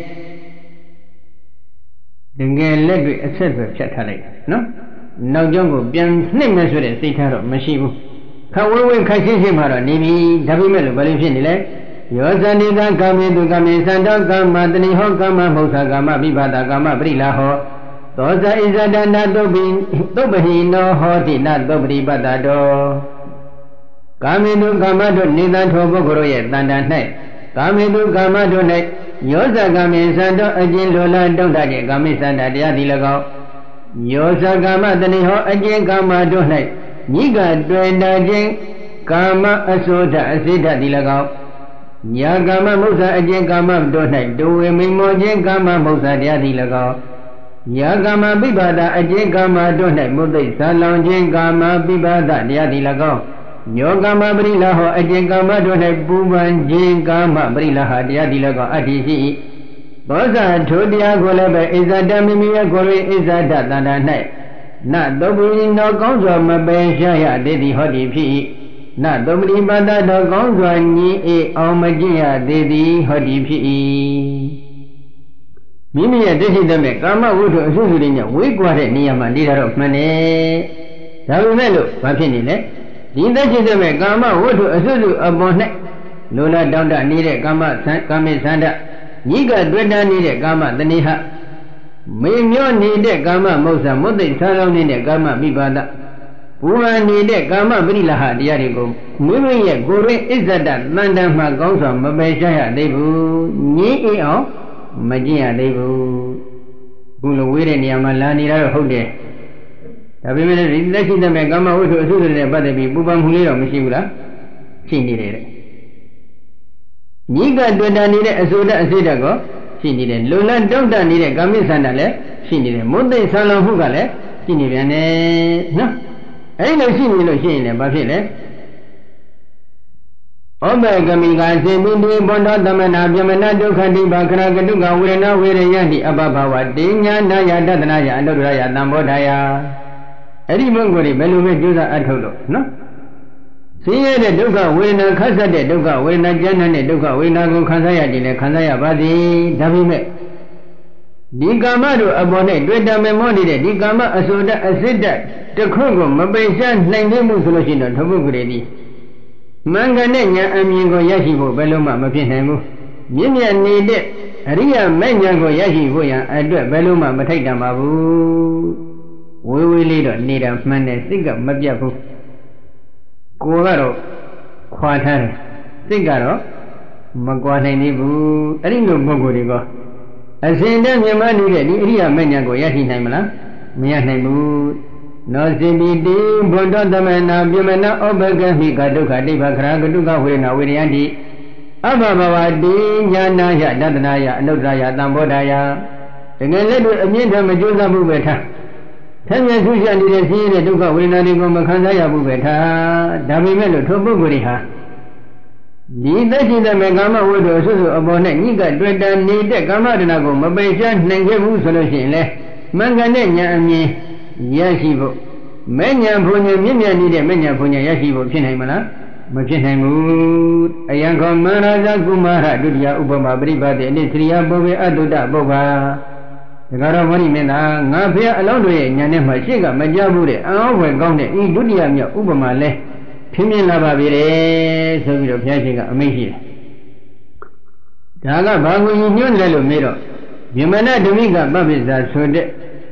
တကယ်လက်တွေအဆက်ပဲဖြတ်ထားလိုက်နော်နောက်ကျောင်းကိုပြန်နှိမ့်မယ်ဆိုတဲ့စိတ်ထားတော့မရှိဘူးခဝဝခက်ရှိရှိမှတော့နေပြီဒါပေမဲ့လို့ဘာလို့ဖြစ်နေလဲယောဇဏိကကာမေတုကာမေသန္တောကာမတဏိဟောကာမမௌသကာမပိပါဒကာမပရိလာဟောသောဇဣဇဒနာတုပ္ပဟိနောဟောတိနသုပ္ပရိပတ္တတောကာမေတုကာမတို့နေသံထောပုဂ္ဂိုလ်ရဲ့တန်တန်၌ကာမေတုကာမတို့၌ယောဇကာမေသန္တောအကျဉ်လိုလားတောင့်တတဲ့ကာမိသန္တာတရားသည်၎င်းယောဇကာမတဏိဟောအကျဉ်ကာမတို့၌ညိကတွေ့တာခြင်းကာမအစိုးထအစိဒ္ဓသည်၎င်းညာကာမမုစ္စာအကျဉ်ကာမတို့၌ဒုဝေမိမောခြင်းကာမမုစ္စာတရားသည်၎င်းညာကာမပိပါဒအကျဉ်ကာမတို့၌မုသိဇာလောင်ခြင်းကာမပိပါဒတရားသည်၎င်းညောကာမပရိလာဟောအကျဉ်ကာမတို့၌ပူပန်ခြင်းကာမပရိလာဟတရားသည်၎င်းအတ္တိရှိသောဇာထိုတရားကိုလည်းပဲဣဇဒမိမိရဲ့ကိုယ်၏ဣဇဒတန္တ၌နသုပ္ပိနောကောင်းစွာမပယ်ရှားရသေးသည်ဟောသည်ဖြစ်၏နသုပ္ပိပတ္တတော်ကောင်းစွာညီအေအောင်မကြည့်ရသေးသည်ဟောသည်ဖြစ်၏မိမိရဲ့သိရှိတဲ့ကာမဝတ္ထုအစွတ်စွတ်တွေနဲ့ဝေးကွာတဲ့နေရာမှာနေတာတော့မှန်တယ်ဒါပေမဲ့လို့ဘာဖြစ်နေလဲဒီသိရှိတဲ့ကာမဝတ္ထုအစွတ်စွတ်အပေါ်၌လိုလားတောင့်တနေတဲ့ကာမေသန္တညိကတွေ့တာနေတဲ့ကာမတဏိဟမေမျောနေတဲ့ကာမမုစ္စာမုသိဆာလောင်းနေတဲ့ကာမမိပါဒဘူဟန်နေတဲ့ကာမပရိလာဟတရားတွေကိုမိမိရဲ့ကိုယ်ရင်းအစ္ဆဒတန်တန်မှကောင်းစွာမပယ်ရှားရသေးဘူးညင်းအေးအောင်မကျင့်ရသေးဘူးခုလိုဝေးတဲ့နေရာမှာလာနေတာတော့ဟုတ်တယ်ဒါပေမဲ့ဒီလက်ရှိတဲ့ကာမဝတ္ထုအဆုတွေနဲ့ပတ်သက်ပြီးပူပန်မှုလေးတော့မရှိဘူးလားရှိနေတယ်တဲ့ညိကတွေ့တာနေတဲ့အဆိုဒအစိဒတ်ကိုရှိနေတယ်လုံလန်းတောင့်တနေတဲ့ကာမိသန္တာလည်းရှိနေတယ်မုသိဆံလောင်မှုကလည်းရှိနေပြန်တယ်နော်အဲ့လိုရှိနေလို့ရှိရင်လည်းဘာဖြစ်လဲဩဘေကမိကာစေမိတိဘောဓသမနာပြမနာဒုက္ခတိဘာခရကတုကဝေဒနာဝေရယတိအပဘဝတိညာနာယတတနာယအနုတ္တရယသံဘောဓာယအဲ့ဒီမုန်းကိုယ်တွေဘယ်လိုပဲကြိုးစားအထုတ်လို့နော်ဆင်းရဲတဲ့ဒုက္ခဝေဒနာခက်ဆက်တဲ့ဒုက္ခဝေဒနာကျမ်းတဲ့ဒုက္ခဝေဒနာကိုခံစားရခြင်းနဲ့ခံစားရပါသည်ဒါပေမဲ့ဒီကာမတို့အပေါ်နဲ့တွေ့တာမမောနေတဲ့ဒီကာမအဆိုဒအစစ်တတခုကိုမပိရှားနိုင်သေးမှုဆိုလို့ရှိရင်တော့ထဘုတ်ကလေးဒီမင်္ဂနဲ့ဉာဏ်အမြင်ကိုရရှိဖို့ဘယ်လိုမှမဖြစ်နိုင်ဘူးမြင့်မြတ်နေတဲ့အရိယာမဲ့ဉာဏ်ကိုရရှိဖို့ရန်အတွက်ဘယ်လိုမှမထိုက်တန်ပါဘူးဝေးဝေးလေးတော့နေတာမှန်တယ်စိတ်ကမပြတ်ဘူးကိုယ်ကတော့ခွာထားတယ်စိတ်ကတော့မကွာနိုင်သေးဘူးအဲ့ဒီလိုပုဂ္ဂိုလ်တွေကအစဉ်တည်းမြင်မနေတဲ့ဒီအရိယာမဉ္ဇဉ်ကိုရရှိနိုင်မလားမရနိုင်ဘူးနောစိပိတိဘုဒ္ဓသမနာပြမနာဩဘဂမိကဒုက္ခတိဘခရာကတုကဝေဒနာဝေရယတိအဘဘဝတိညာနာယတတနာယအနုတ္တရယသံဘောဓာယတကယ်လက်တွေ့အမြင့်ထမကြိုးစားမှုပဲထားဆင်းရဲဆူရှနေတဲ့ဆင်းရဲတဲ့ဒုက္ခဝေဒနာတွေကိုမခံစားရဘူးပဲထားဒါပေမဲ့လို့ထိုပုဂ္ဂိုလ်တွေဟာဒီသက်ရှိတဲ့ကာမဝတ္ထုအစွတ်စွတ်အပေါ်နဲ့ညိကတွေ့တာနေတဲ့ကာမတဏကိုမပယ်ရှားနိုင်ခဲ့ဘူးဆိုလို့ရှိရင်လေမင်္ဂနဲ့ဉာဏ်အမြင်ရရှိဖို့မဲ့ဉာဏ်ဘုံဉာဏ်မြင့်မြတ်နေတဲ့မဲ့ဉာဏ်ဘုံဉာဏ်ရရှိဖို့ဖြစ်နိုင်မလားမဖြစ်နိုင်ဘူးအယံခောမန္ရာဇကုမာရဒုတိယဥပမာပရိပါတိအနိသရိယပုဗ္ဗေအတုတ္တပုဗ္ဗာဒါကတော့မောရိမင်းသားငါဖေအလောင်းတို့ရဲ့ဉာဏ်နဲ့မှရှေ့ကမကြဘူးတဲ့အံ့ဩဖွယ်ကောင်းတဲ့ဤဒုတိယမြောက်ဥပမာလဲဖြင်းပြင်းလာပါပြီလေဆိုပြီးတော့ဘုရားရှင်ကအမိန့်ရှိတယ်ဒါကဘာကိုညွှန်းလဲလို့မေးတော့ယမနဓမိကပပိစ္ဆာဆိုတဲ့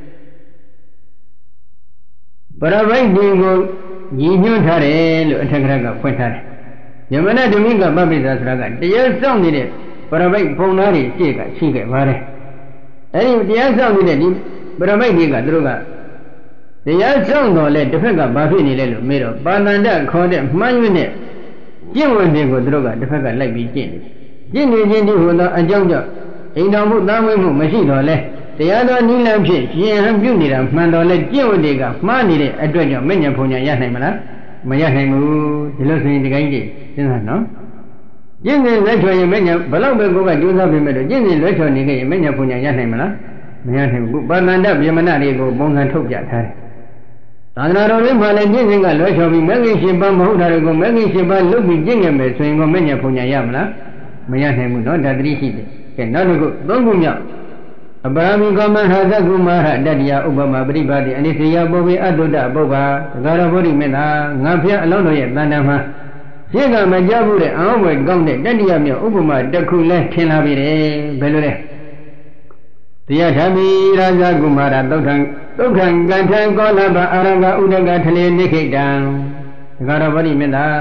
ပရဝိတ်ဒီကိုညီညွှန်းထားတယ်လို့အထက်ကရကဖွင့်ထားတယ်ယမနဓမိကပပိစ္ဆာဆိုတာကတရားစောင့်နေတဲ့ပရဝိတ်ပုံသားတွေရှေ့ကရှိခဲ့ပါတယ်အဲဒီတရားစောင့်နေတဲ့ဒီပရဝိတ်တွေကသူတို့ကတရားဆောင်တော်လဲတစ်ဖက်ကဘာဖြစ်နေလဲလို့မေးတော့ပါဏန္တခေါ်တဲ့မှန်းရင်းနဲ့ကျင့်ဝင်တွေကိုသူတို့ကတစ်ဖက်ကလိုက်ပြီးကျင့်နေခြင်းဒီဟိုသောအကြောင်းကြောင့်အိမ်တော်မှုသားမွေးမှုမရှိတော့လဲတရားတော်နိလန့်ဖြစ်ရှင်ဟန်ပြုနေတာမှန်တော်လဲကျင့်ဝင်တွေကမှားနေတဲ့အတွက်ကြောင့်မဉ္ဇဉ်ဖုန်ညာရနိုင်မလားမရနိုင်ဘူးဒီလိုဆိုရင်ဒီကိုင်းကြီးစဉ်းစားနော်ကျင့်စဉ်လွဲချော်ရင်မညာဘလောက်ပဲကိုယ်ကကြိုးစားပေးမယ်လို့ကျင့်စဉ်လွဲချော်နေခဲ့ရင်မညာပူညာရနိုင်မလားမရနိုင်ဘူးပါဏန္တဗြဟ္မဏတွေကိုပုံစံထုတ်ပြထားတယ်သာသနာတော်လေးမှာလည်းကျင့်စဉ်ကလွဲချော်ပြီးမဂ္ဂင်ရှင်ပါမဟုတ်တာတွေကိုမဂ္ဂင်ရှင်ပါလုပ်ပြီးကျင့်ငယ်မယ်ဆိုရင်ကမညာပူညာရမလားမရနိုင်ဘူးနော်ဒါတတိရှိတယ်ကဲနောက်တစ်ခုသုံးခုမြောက်အပရမိကမဟာသကုမာရတတ္တိယဥပမာပရိပါတိအနိစေယပုဗ္ဗေအတုတ္တပုဗ္ဗာသဂရဗောဓိမေတ္တာငါဖျက်အလုံးတော်ရဲ့တဏ္ဍာမှာရှင်းကမကြဘူးတဲ့အောင်းဝဲကောင်းတဲ့တတ္တိယမြောက်ဥပမာတစ်ခုလဲထင်လာပြီတဲ့ဘယ်လိုလဲတရားဓမ္မိရာဇကုမာရသုတ်ထံကံထံကောလဘအာရကဥဒကထလေနိခိတံသဂရဗောဓိမေတ္တာ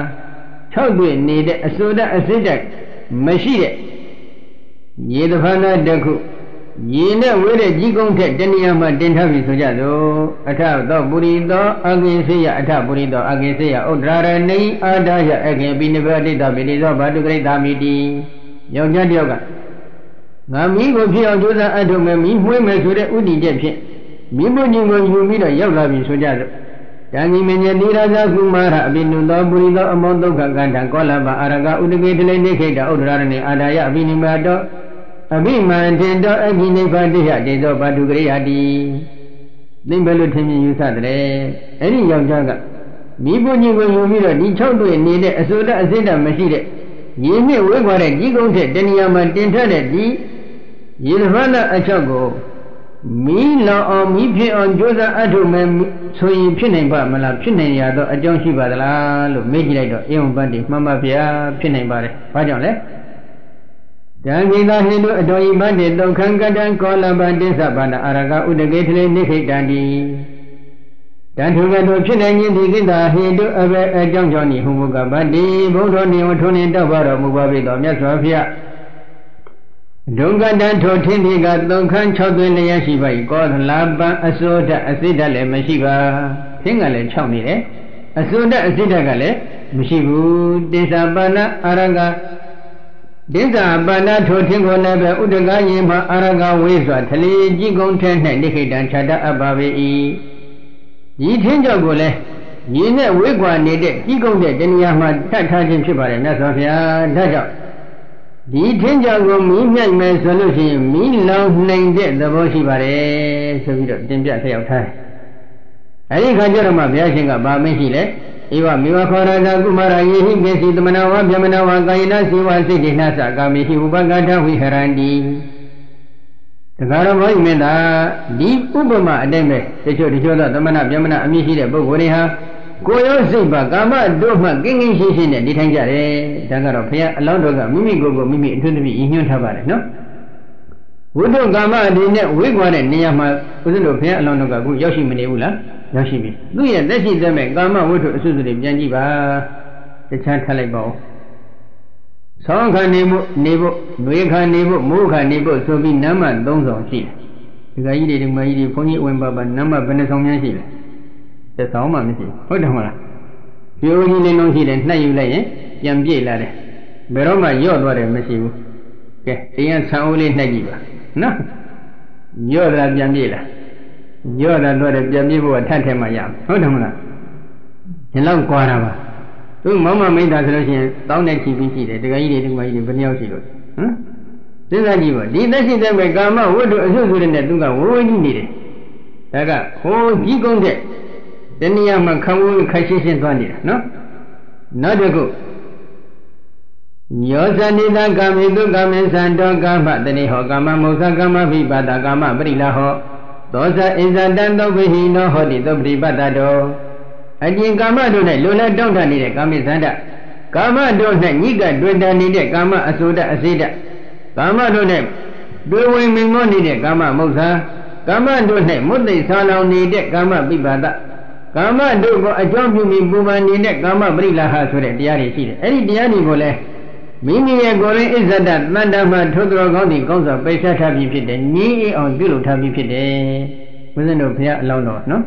6တွေ့နေတဲ့အစိုးတအစိတ္တမရှိတဲ့ရေတဖာနာတစ်ခုရေနဲ့ဝဲတဲ့ကြီးကုန်းထက်တဏှာမှာတင်ထားပြီဆိုကြသောအထသောပုရိသောအဂိစေယအထပုရိသောအဂိစေယဥဒ္ဒရဏိအာဒယအဂိပိနိဗ္ဗတိတပိတိသောဘာတုဂရိတာမိတိယောက်ျားတယောက်ကငါမိကိုဖြစ်အောင်ကြိုးစားအထုမယ်မိမွှေးမယ်ဆိုတဲ့ဥဒိချက်ဖြင့်မိဘညင်ကိုယူပြီးတော့ရောက်လာပြီဆိုကြသောတန်ကြီးမညတိရာဇကုမာရအပိနုသောပုရိသောအမောဒုက္ခကန္တံကောလဘအာရကဥဒကေတလေနိခိတဥဒ္ဒရဏိအာဒယအပိနိဗ္ဗတောအဘိမန္တေတောအဘိနိဗ္ဗတိယတေသောဘာတုကရိယာတိသိဘယ်လိုထင်မြင်ယူဆတယ်အဲ့ဒီယောက်ျားကမိဘညင်ကိုယူပြီးတော့ဒီ6တွေ့နေတဲ့အစိုးတအစိတ္တမရှိတဲ့ရေနဲ့ဝဲခွာတဲ့ကြီးကုန်းတဲ့တဏှာမှာတင်ထတဲ့ဒီရေသဘာနာအချောက်ကိုမီးလောင်အောင်မီးဖြစ်အောင်ကြိုးစားအထုမယ်ဆိုရင်ဖြစ်နိုင်ပါမလားဖြစ်နိုင်ရတော့အကြောင်းရှိပါသလားလို့မေးကြည့်လိုက်တော့အေဝံပတ္တိမှန်ပါဗျာဖြစ်နိုင်ပါတယ်ဘာကြောင့်လဲတံခိတာဟိတုအတော်ဤမတ္တေဒုက္ခံကတံကောလပတိသဗ္ဗနာအာရကဥဒကေထလေနိခိတံတိတံထုကတောဖြစ်နိုင်ခြင်းဒီကိတာဟိတုအဘယ်အကြောင်းကြောင့်ဤဟုမူကဗတ္တိဘုဒ္ဓနေဝထုံနေတောက်ပါတော်မူပါပြီတော်မြတ်စွာဘုရားဒုက္ခတံထိုထင်းဒီကသုံးခန်း6သွင်းလျက်ရှိပါ၏ကောသလပံအစိုးတအစိတ္တလည်းမရှိပါထင်းကလည်း6နေတယ်အစိုးတအစိတ္တကလည်းမရှိဘူးတိစ္ဆပါဏအာရကဒိဋ္ဌာပါဏထိုထင်းကိုလည်းပဲဥဒကယေမအာရကဝေစွာထလီကြီးကုန်းထဲ၌နိခိတံခြာတအပ်ပါပေ၏ဒီထင်းကြောင့်ကိုလည်းရေနဲ့ဝေးကွာနေတဲ့ကြီးကုန်းတဲ့တဏှာမှာထပ်ထားခြင်းဖြစ်ပါတယ်မြတ်စွာဘုရားဒါကြောင့်ဒီထင်းကြောင့်ကိုမီးမြိုက်မယ်ဆိုလို့ရှိရင်မီးလောင်နိုင်တဲ့သဘောရှိပါတယ်ဆိုပြီးတော့တင်ပြဆက်ရောက်ထားတယ်အဲဒီခါကျတော့မှဘုရားရှင်ကဗာမင်းရှိလဲဧဝမေဝခောရဇကုမာရယေဟိကေစီသမနာဝဗျမနာဝကာယနာစေဝစိတ္တိနာသကာမိဟိဥပကတဝိဟရန္တိတခါတော့ဘုရားမင်းသားဒီဥပမာအတိုင်းပဲတချို့သောသမဏဗျမနာအမည်ရှိတဲ့ပုဂ္ဂိုလ်တွေဟာကိုယ်ရောစိတ်ပါကာမတို့မှကင်းကင်းရှင်းရှင်းနဲ့နေထိုင်ကြတယ်ဒါကတော့ဘုရားအလောင်းတော်ကမိမိကိုယ်ကိုမိမိအထွတ်တပြည့်ညွှန်းထားပါတယ်နော်ဝိတုကာမအနေနဲ့ဝိကွာတဲ့နေရာမှာဦးဇင်းတို့ဘုရားအလောင်းတော်ကအခုရောက်ရှိမနေဘူးလားရောက်ရှိပြီသူ့ရဲ့သက်ရှိသက်မဲ့ကာမဝိတုအစွတ်တွေပြန်ကြည့်ပါတခြားထားလိုက်ပါဦးဆောင်းခါနေဖို့နှွေခါနေဖို့မိုးခါနေဖို့ဆိုပြီးနမ်းမ3ဆောင်ရှိတယ်ဒီကကြီးတွေဒီမကြီးတွေဘုန်းကြီးဝင်ပါနမ်းမဘယ်နှဆောင်များရှိလဲသက်ဆောင်မှမရှိဟုတ်တယ်မလားပြိုကြီးလေးလုံးရှိတယ်နှက်ယူလိုက်ရင်ပြန်ပြည့်လာတယ်ဘယ်တော့မှညော့သွားတယ်မရှိဘူးကဲတရားဆံအိုးလေးနှက်ကြည့်ပါနော်ညော့တာပြန်ပြည့်လာညော့တာတော့ပြန်ပြည့်ဖို့ထပ်ထဲမှရဟုတ်တယ်မလားဒီလောက်ကွာတာပါသူမောင်မမိတ်တာဆိုလို့ရှိရင်တောင်းတဲ့ချီပြီးရှိတယ်တကကြီးတွေဒီမကြီးတွေဘယ်နှယောက်ရှိလို့ဟမ်စဉ်းစားကြည့်ပါဒီသက်ရှိတဲ့မဲ့ကာမဝိတ္တုအစွတ်ဆိုတဲ့နဲ့သူကဝိုးကြီးနေတယ်ဒါကဟိုးကြီးကုန်းတဲ့တဏှာမှာခံဝန်းခိုင်ရှင်းရှင်းသွားနေတာနော်နောက်တစ်ခုညောဇဏိတကာမိတုကာမေသံတောကာမတဏိဟောကာမမုသကာမဘိပါဒကာမပရိလာဟောသောဇဣဇတံသုဘိဟိနောဟောတိသုပတိပတ္တတောအကျင့်ကာမတို့၌လိုလဲတောင့်တနေတဲ့ကာမိသန္တကာမတို့၌ညိကတွေ့တနေတဲ့ကာမအစိုးတအစိတ္တကာမတို့၌တွေ့ဝင်မိမောနေတဲ့ကာမမုသကာမတို့၌မုတ်သိဆာလောင်နေတဲ့ကာမပိပါဒကာမတို့ကိုအကြောင်းပြုပြီးပူပန်နေတဲ့ကာမပရိလာဟဆိုတဲ့တရားတွေရှိတယ်အဲ့ဒီတရားတွေကိုလည်းမိမိရဲ့ကိုယ်ရင်းအစ္ဆဒတန်တမထိုးတော်ကောင်းသည့်ကောင်းစွာပိတ်ဆက်ထားပြီးဖြစ်တယ်ငြင်းအောင်ပြုလုပ်ထားပြီးဖြစ်တယ်ဘုရားတို့ဘုရားအလောင်းတော်နော်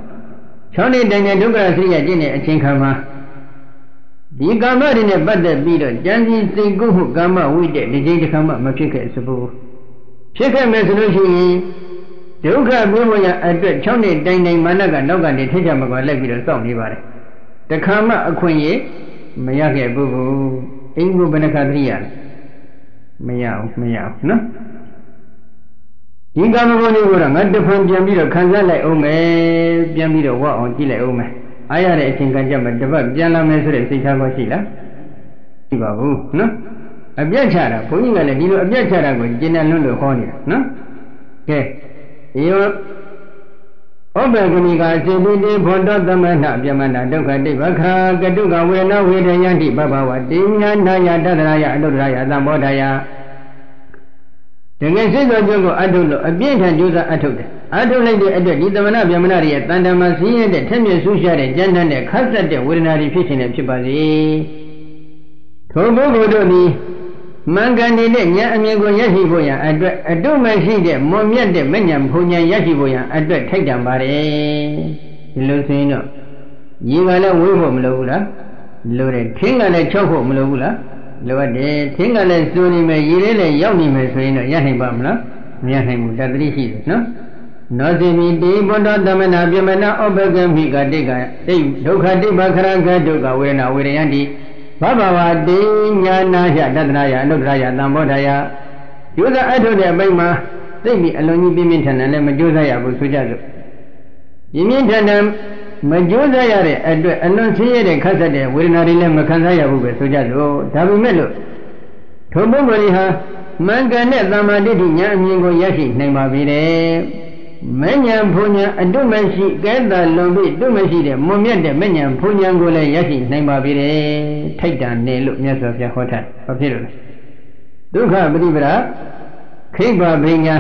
6နှစ်တိုင်တဲ့ဒုက္ခဆရိယကျင့်တဲ့အချိန်ခါမှာဒီကာမတွေနဲ့ပတ်သက်ပြီးတော့ကြံစည်စိတ်ကူးမှုကာမဝိတ္တဒီချိန်တစ်ခါမှမဖြစ်ခဲ့စဘူးဖြစ်ခဲ့မယ်ဆိုလို့ရှိရင်ဒုက္ခပြင်းမရအတွက်6နှစ်တိုင်တိုင်မာနကနောက်ကနေထိချမကွာလိုက်ပြီးတော့စောင့်နေပါတယ်တခါမှအခွင့်အရေးမရခဲ့ဘူးအိမ်ကိုဘယ်နှခါသတိရလဲမရနော်ဒီကာမဂုဏ်တွေကိုတော့ငါတဖန်ပြန်ပြီးတော့ခံစားလိုက်အောင်မယ်ပြန်ပြီးတော့ဝအောင်ကြည့်လိုက်အောင်မယ်အားရတဲ့အချိန်ကကြမှာတပတ်ပြန်လာမယ်ဆိုတဲ့စိတ်ထားကောရှိလားရှိပါဘူးနော်အပြတ်ချတာဘုန်းကြီးကလည်းဒီလိုအပြတ်ချတာကိုကျင့်တယ်လွန်းလို့ဟောနေတာနော်ကဲဒီရောဩဘေကမိကာစေတိတိဘောတောသမဏပြမနာဒုက္ခတိဗခာကတုကဝေနဝေဒယံတိပပဝတိညာနာယတတရာယအတုတရာယသံဘောဓာယတကယ်စိတ်တော်ကျုပ်ကိုအထုလို့အပြည့်ထန်ကြိုးစားအထုတယ်အထုလိုက်တဲ့အတွက်ဒီသမဏဗျမဏတွေရဲ့တန်တမာဆင်းရဲတဲ့ထက်မြက်ဆူးရှားတဲ့ကြမ်းတမ်းတဲ့ခတ်ဆက်တဲ့ဝေဒနာတွေဖြစ်ခြင်းနဲ့ဖြစ်ပါစေထိုပုဂ္ဂိုလ်တို့သည်မင်္ဂန်နေတဲ့ဉာဏ်အမြင်ကိုရရှိဖို့ရန်အတွက်အတုမရှိတဲ့မွန်မြတ်တဲ့မဉဏ်ဘုံဉာဏ်ရရှိဖို့ရန်အတွက်ထိုက်တန်ပါတယ်ဒီလိုဆိုရင်တော့ညီကလည်းဝေးဖို့မလိုဘူးလားလိုတယ်ထင်းကလည်းချောက်ဖို့မလိုဘူးလားလိုအပ်တယ်ထင်းကလည်းစိုးနေမယ်ရည်လေးလည်းရောက်နေမယ်ဆိုရင်တော့ရနိုင်ပါမလားမရနိုင်ဘူးတတိရှိတယ်နော်နောစီမိတိဘုဒ္ဓသမဏပြမနာဩဘဂမိကတိကတိဒုက္ခတိဘခရကဒုက္ခဝေဒနာဝေဒယံတိဘဘဝတိညာနာယတတနာယအနုတ္တရာယသံဘောဓာယကျိုးစားအထုတ်တဲ့အပိုင်းမှာသိပြီအလုံးကြီးပြင်းပြင်းထန်ထန်လည်းမကျိုးစားရဘူးဆိုကြစို့ပြင်းပြင်းထန်ထန်မကျိုးစားရတဲ့အတွက်အလွန်ဆင်းရဲတဲ့ခက်ဆက်တဲ့ဝေဒနာတွေလည်းမခံစားရဘူးပဲဆိုကြစို့ဒါပေမဲ့လို့ထိုပုဂ္ဂိုလ်ကြီးဟာမင်္ဂန်နဲ့သမ္မာဒိဋ္ဌိဉာဏ်အမြင်ကိုရရှိနိုင်ပါပြီတဲ့မဉ္ဇဉ်ဘုံဉဏ်အတုမရှိကဲတာလွန်ပြီးတုမရှိတဲ့မွန်မြတ်တဲ့မဉ္ဇဉ်ဘုံဉဏ်ကိုလည်းရရှိနိုင်ပါပြီတဲ့ထိုက်တန်နေလို့မြတ်စွာဘုရားဟောထားဘာဖြစ်လို့လဲဒုက္ခပရိပဒခိဗ္ဗဗိညာ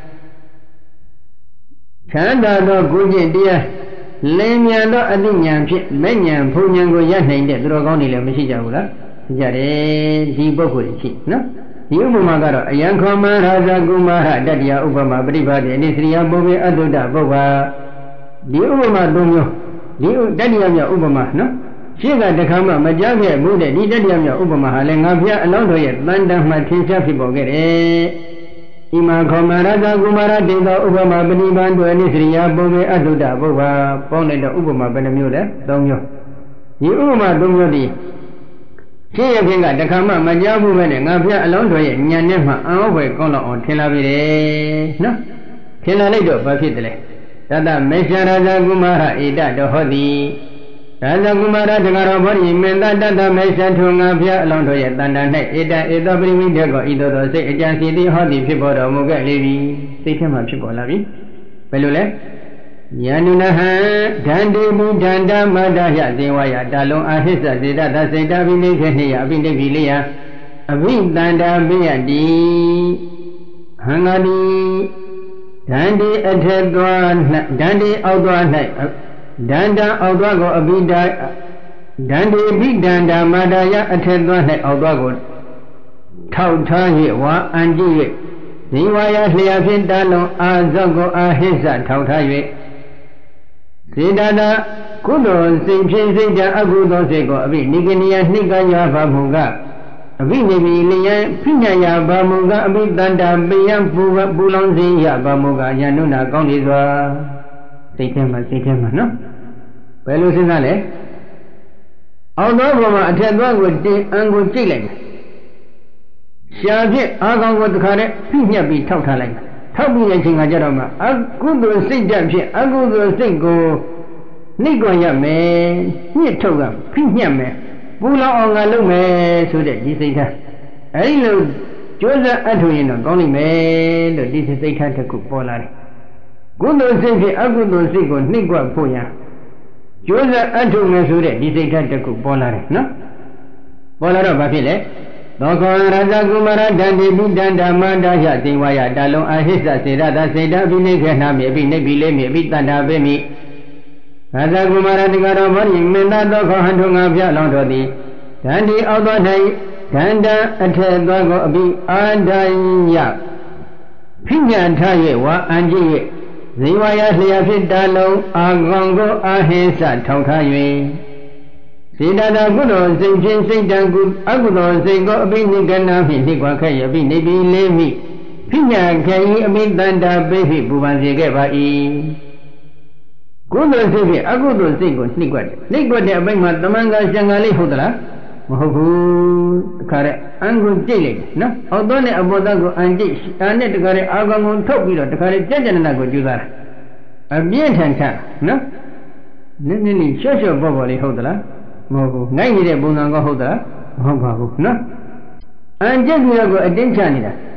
ချမ်းသာသောကိုကျင့်တရားလင်းမြန်သောအသိဉာဏ်ဖြင့်မဉ္ဇဉ်ဘုံဉဏ်ကိုရနိုင်တဲ့သူတော်ကောင်းတွေလည်းမရှိကြဘူးလားရှိကြတယ်ဒီပုဂ္ဂိုလ်ရှိနော်ဒီဥပမာကတော့အယံခောမရာဇကုမာရတတ္တယဥပမာပရိပါဒေနိစရိယပုဗ္ဗေအတုဒ္ဒပုဗ္ဗဒီဥပမာ၃မျိုးဒီတတ္တယမြောက်ဥပမာနော်ရှင်းကတခါမှမကြားခဲ့ဘူးတဲ့ဒီတတ္တယမြောက်ဥပမာဟာလည်းငါဖျားအလောင်းတော်ရဲ့တန်တမ်းမှထင်ရှားဖြစ်ပေါ်ခဲ့တယ်ဣမခောမရာဇကုမာရတေသောဥပမာပရိပါဒေနိစရိယပုဗ္ဗေအတုဒ္ဒပုဗ္ဗပေါင်းလိုက်တော့ဥပမာဘယ်နှမျိုးလဲ၃မျိုးဒီဥပမာ၃မျိုးဒီရှင်းရခြင်းကတခါမှမကြောက်ဘူးပဲနဲ့ငါဖျက်အလုံးတော်ရဲ့ညံနဲ့မှအံ့ဩဖွယ်ကောင်းလောက်အောင်ထင်လာပြီလေနော်ထင်လာလိုက်တော့ဘာဖြစ်တယ်လဲတတမေရှရာဇကုမာရဣတတော်ဟောတိရာဇကုမာရတကရောဘောဓိမေတ္တတတမေရှထုငါဖျက်အလုံးတော်ရဲ့တန်တန်၌ဣတဧသောပရိမိတေကောဤသို့သောစိတ်အကြံစီသည်ဟောသည်ဖြစ်ပေါ်တော်မူခဲ့လေပြီစိတ်ထဲမှာဖြစ်ပေါ်လာပြီဘယ်လိုလဲယန္တုနဟံဒန္တိဘုဒ္ဓန္တမတ္တယဇေဝယတာလုံးအာဟိစ္စစေတသစေတပိနိခေနိယအပိနိခိလေယအဘိတန္တာပိယတိဟံဃာတိဒန္တိအထက်သွား၌ဒန္တိအောက်သွား၌ဒန္တာအောက်သွားကိုအဘိဒဒန္တိဘိဒန္တာမတ္တယအထက်သွား၌အောက်သွားကိုထောက်ထား၍ဝါအံကြည့်၍ဇေဝယလျာဖြင့်တာလုံးအာဇောကိုအာဟိစ္စထောက်ထား၍စေတသာကုသိုလ်စိတ်ဖြင့်စိတ်တအကုသိုလ်စိတ်ကိုအဘိနိဂနိယနှိကယဘာမုကအဘိနိဗိလျံဖိညယဘာမုကအဘိတန္တာပိယံပူလောင်စေယဘာမုကယန္နုနာကောင်းလေစွာစိတ်ထဲမှာနော်ဘယ်လိုစဉ်းစားလဲအောက်သောဘုံမှာအထက်သွားကိုတင်အံကိုကြိတ်လိုက်တယ်ရှားဖြင့်အာကောင်ကိုတခါတည်းဖိညက်ပြီးထောက်ထားလိုက်တယ်ထောက်ပြီးတဲ့အချိန်ကကြတော့မှအကုသိုလ်စိတ်ဓာတ်ဖြင့်အကုသိုလ်စိတ်ကိုနှိပ်ကွယ်ရမယ်ညှစ်ထုတ်ကဖိညက်မယ်ပူလောင်အောင်ငါလုပ်မယ်ဆိုတဲ့ဒီစိတ်ဓာတ်အဲဒီလိုကြိုးစားအထောက်ရင်တော့ကောင်းလိမ့်မယ်လို့ဒီစိတ်ဓာတ်တစ်ခုပေါ်လာတယ်ကုသိုလ်စိတ်ဖြင့်အကုသိုလ်စိတ်ကိုနှိပ်ကွယ်ဖို့ရကြိုးစားအထောက်မယ်ဆိုတဲ့ဒီစိတ်ဓာတ်တစ်ခုပေါ်လာတယ်နော်ပေါ်လာတော့ဘာဖြစ်လဲသောခောရာဇကုမာရဒန္တိဘုဒ္ဓန္ဓမန္တယဇေဝယတာလုံးအာဟိစ္စစေရတစေတပိနိခေနာမိအပိနိဗ္ဗိလေမိအပိတန္တာပေမိရာဇကုမာရတကရောဘောဓိမေတ္တသောခောဟံထုငါဖျလောင်းတော်သည်ဒန္တိအောက်သော၌ဒန္တအထက်သောကိုအပိအာဒိယဖိညာထား၍ဝါအံကြည့်၍ဇေဝယလျာဖြစ်တာလုံးအာကောင်ကိုအာဟိစ္စထောက်ထား၍စေတသာကုသိုလ်စိတ်ဖြင့်စိတ်တံကုအကုသိုလ်စိတ်ကိုအပိနိကနာဖြင့်နှိကွာခဲ့ရပြီးနေပြီးလေးမိဖိညာခေဤအမိတန္တာပိဖိပူပန်စေခဲ့ပါ၏ကုသိုလ်စိတ်ဖြင့်အကုသိုလ်စိတ်ကိုနှိကွက်တယ်နှိကွက်တဲ့အပိုင်းမှာတမန်ကရှံဃာလေးဟုတ်သလား Mahu kare anggun jili, no? Although aboda go anji, ane to kare agangun topilo, to kare jajana go judar. A bien tanka, no? Nini shosho boboli hodala, Mogu, Nai de Bunanga hodala, Hobahu, no? And just we go a dinchanida.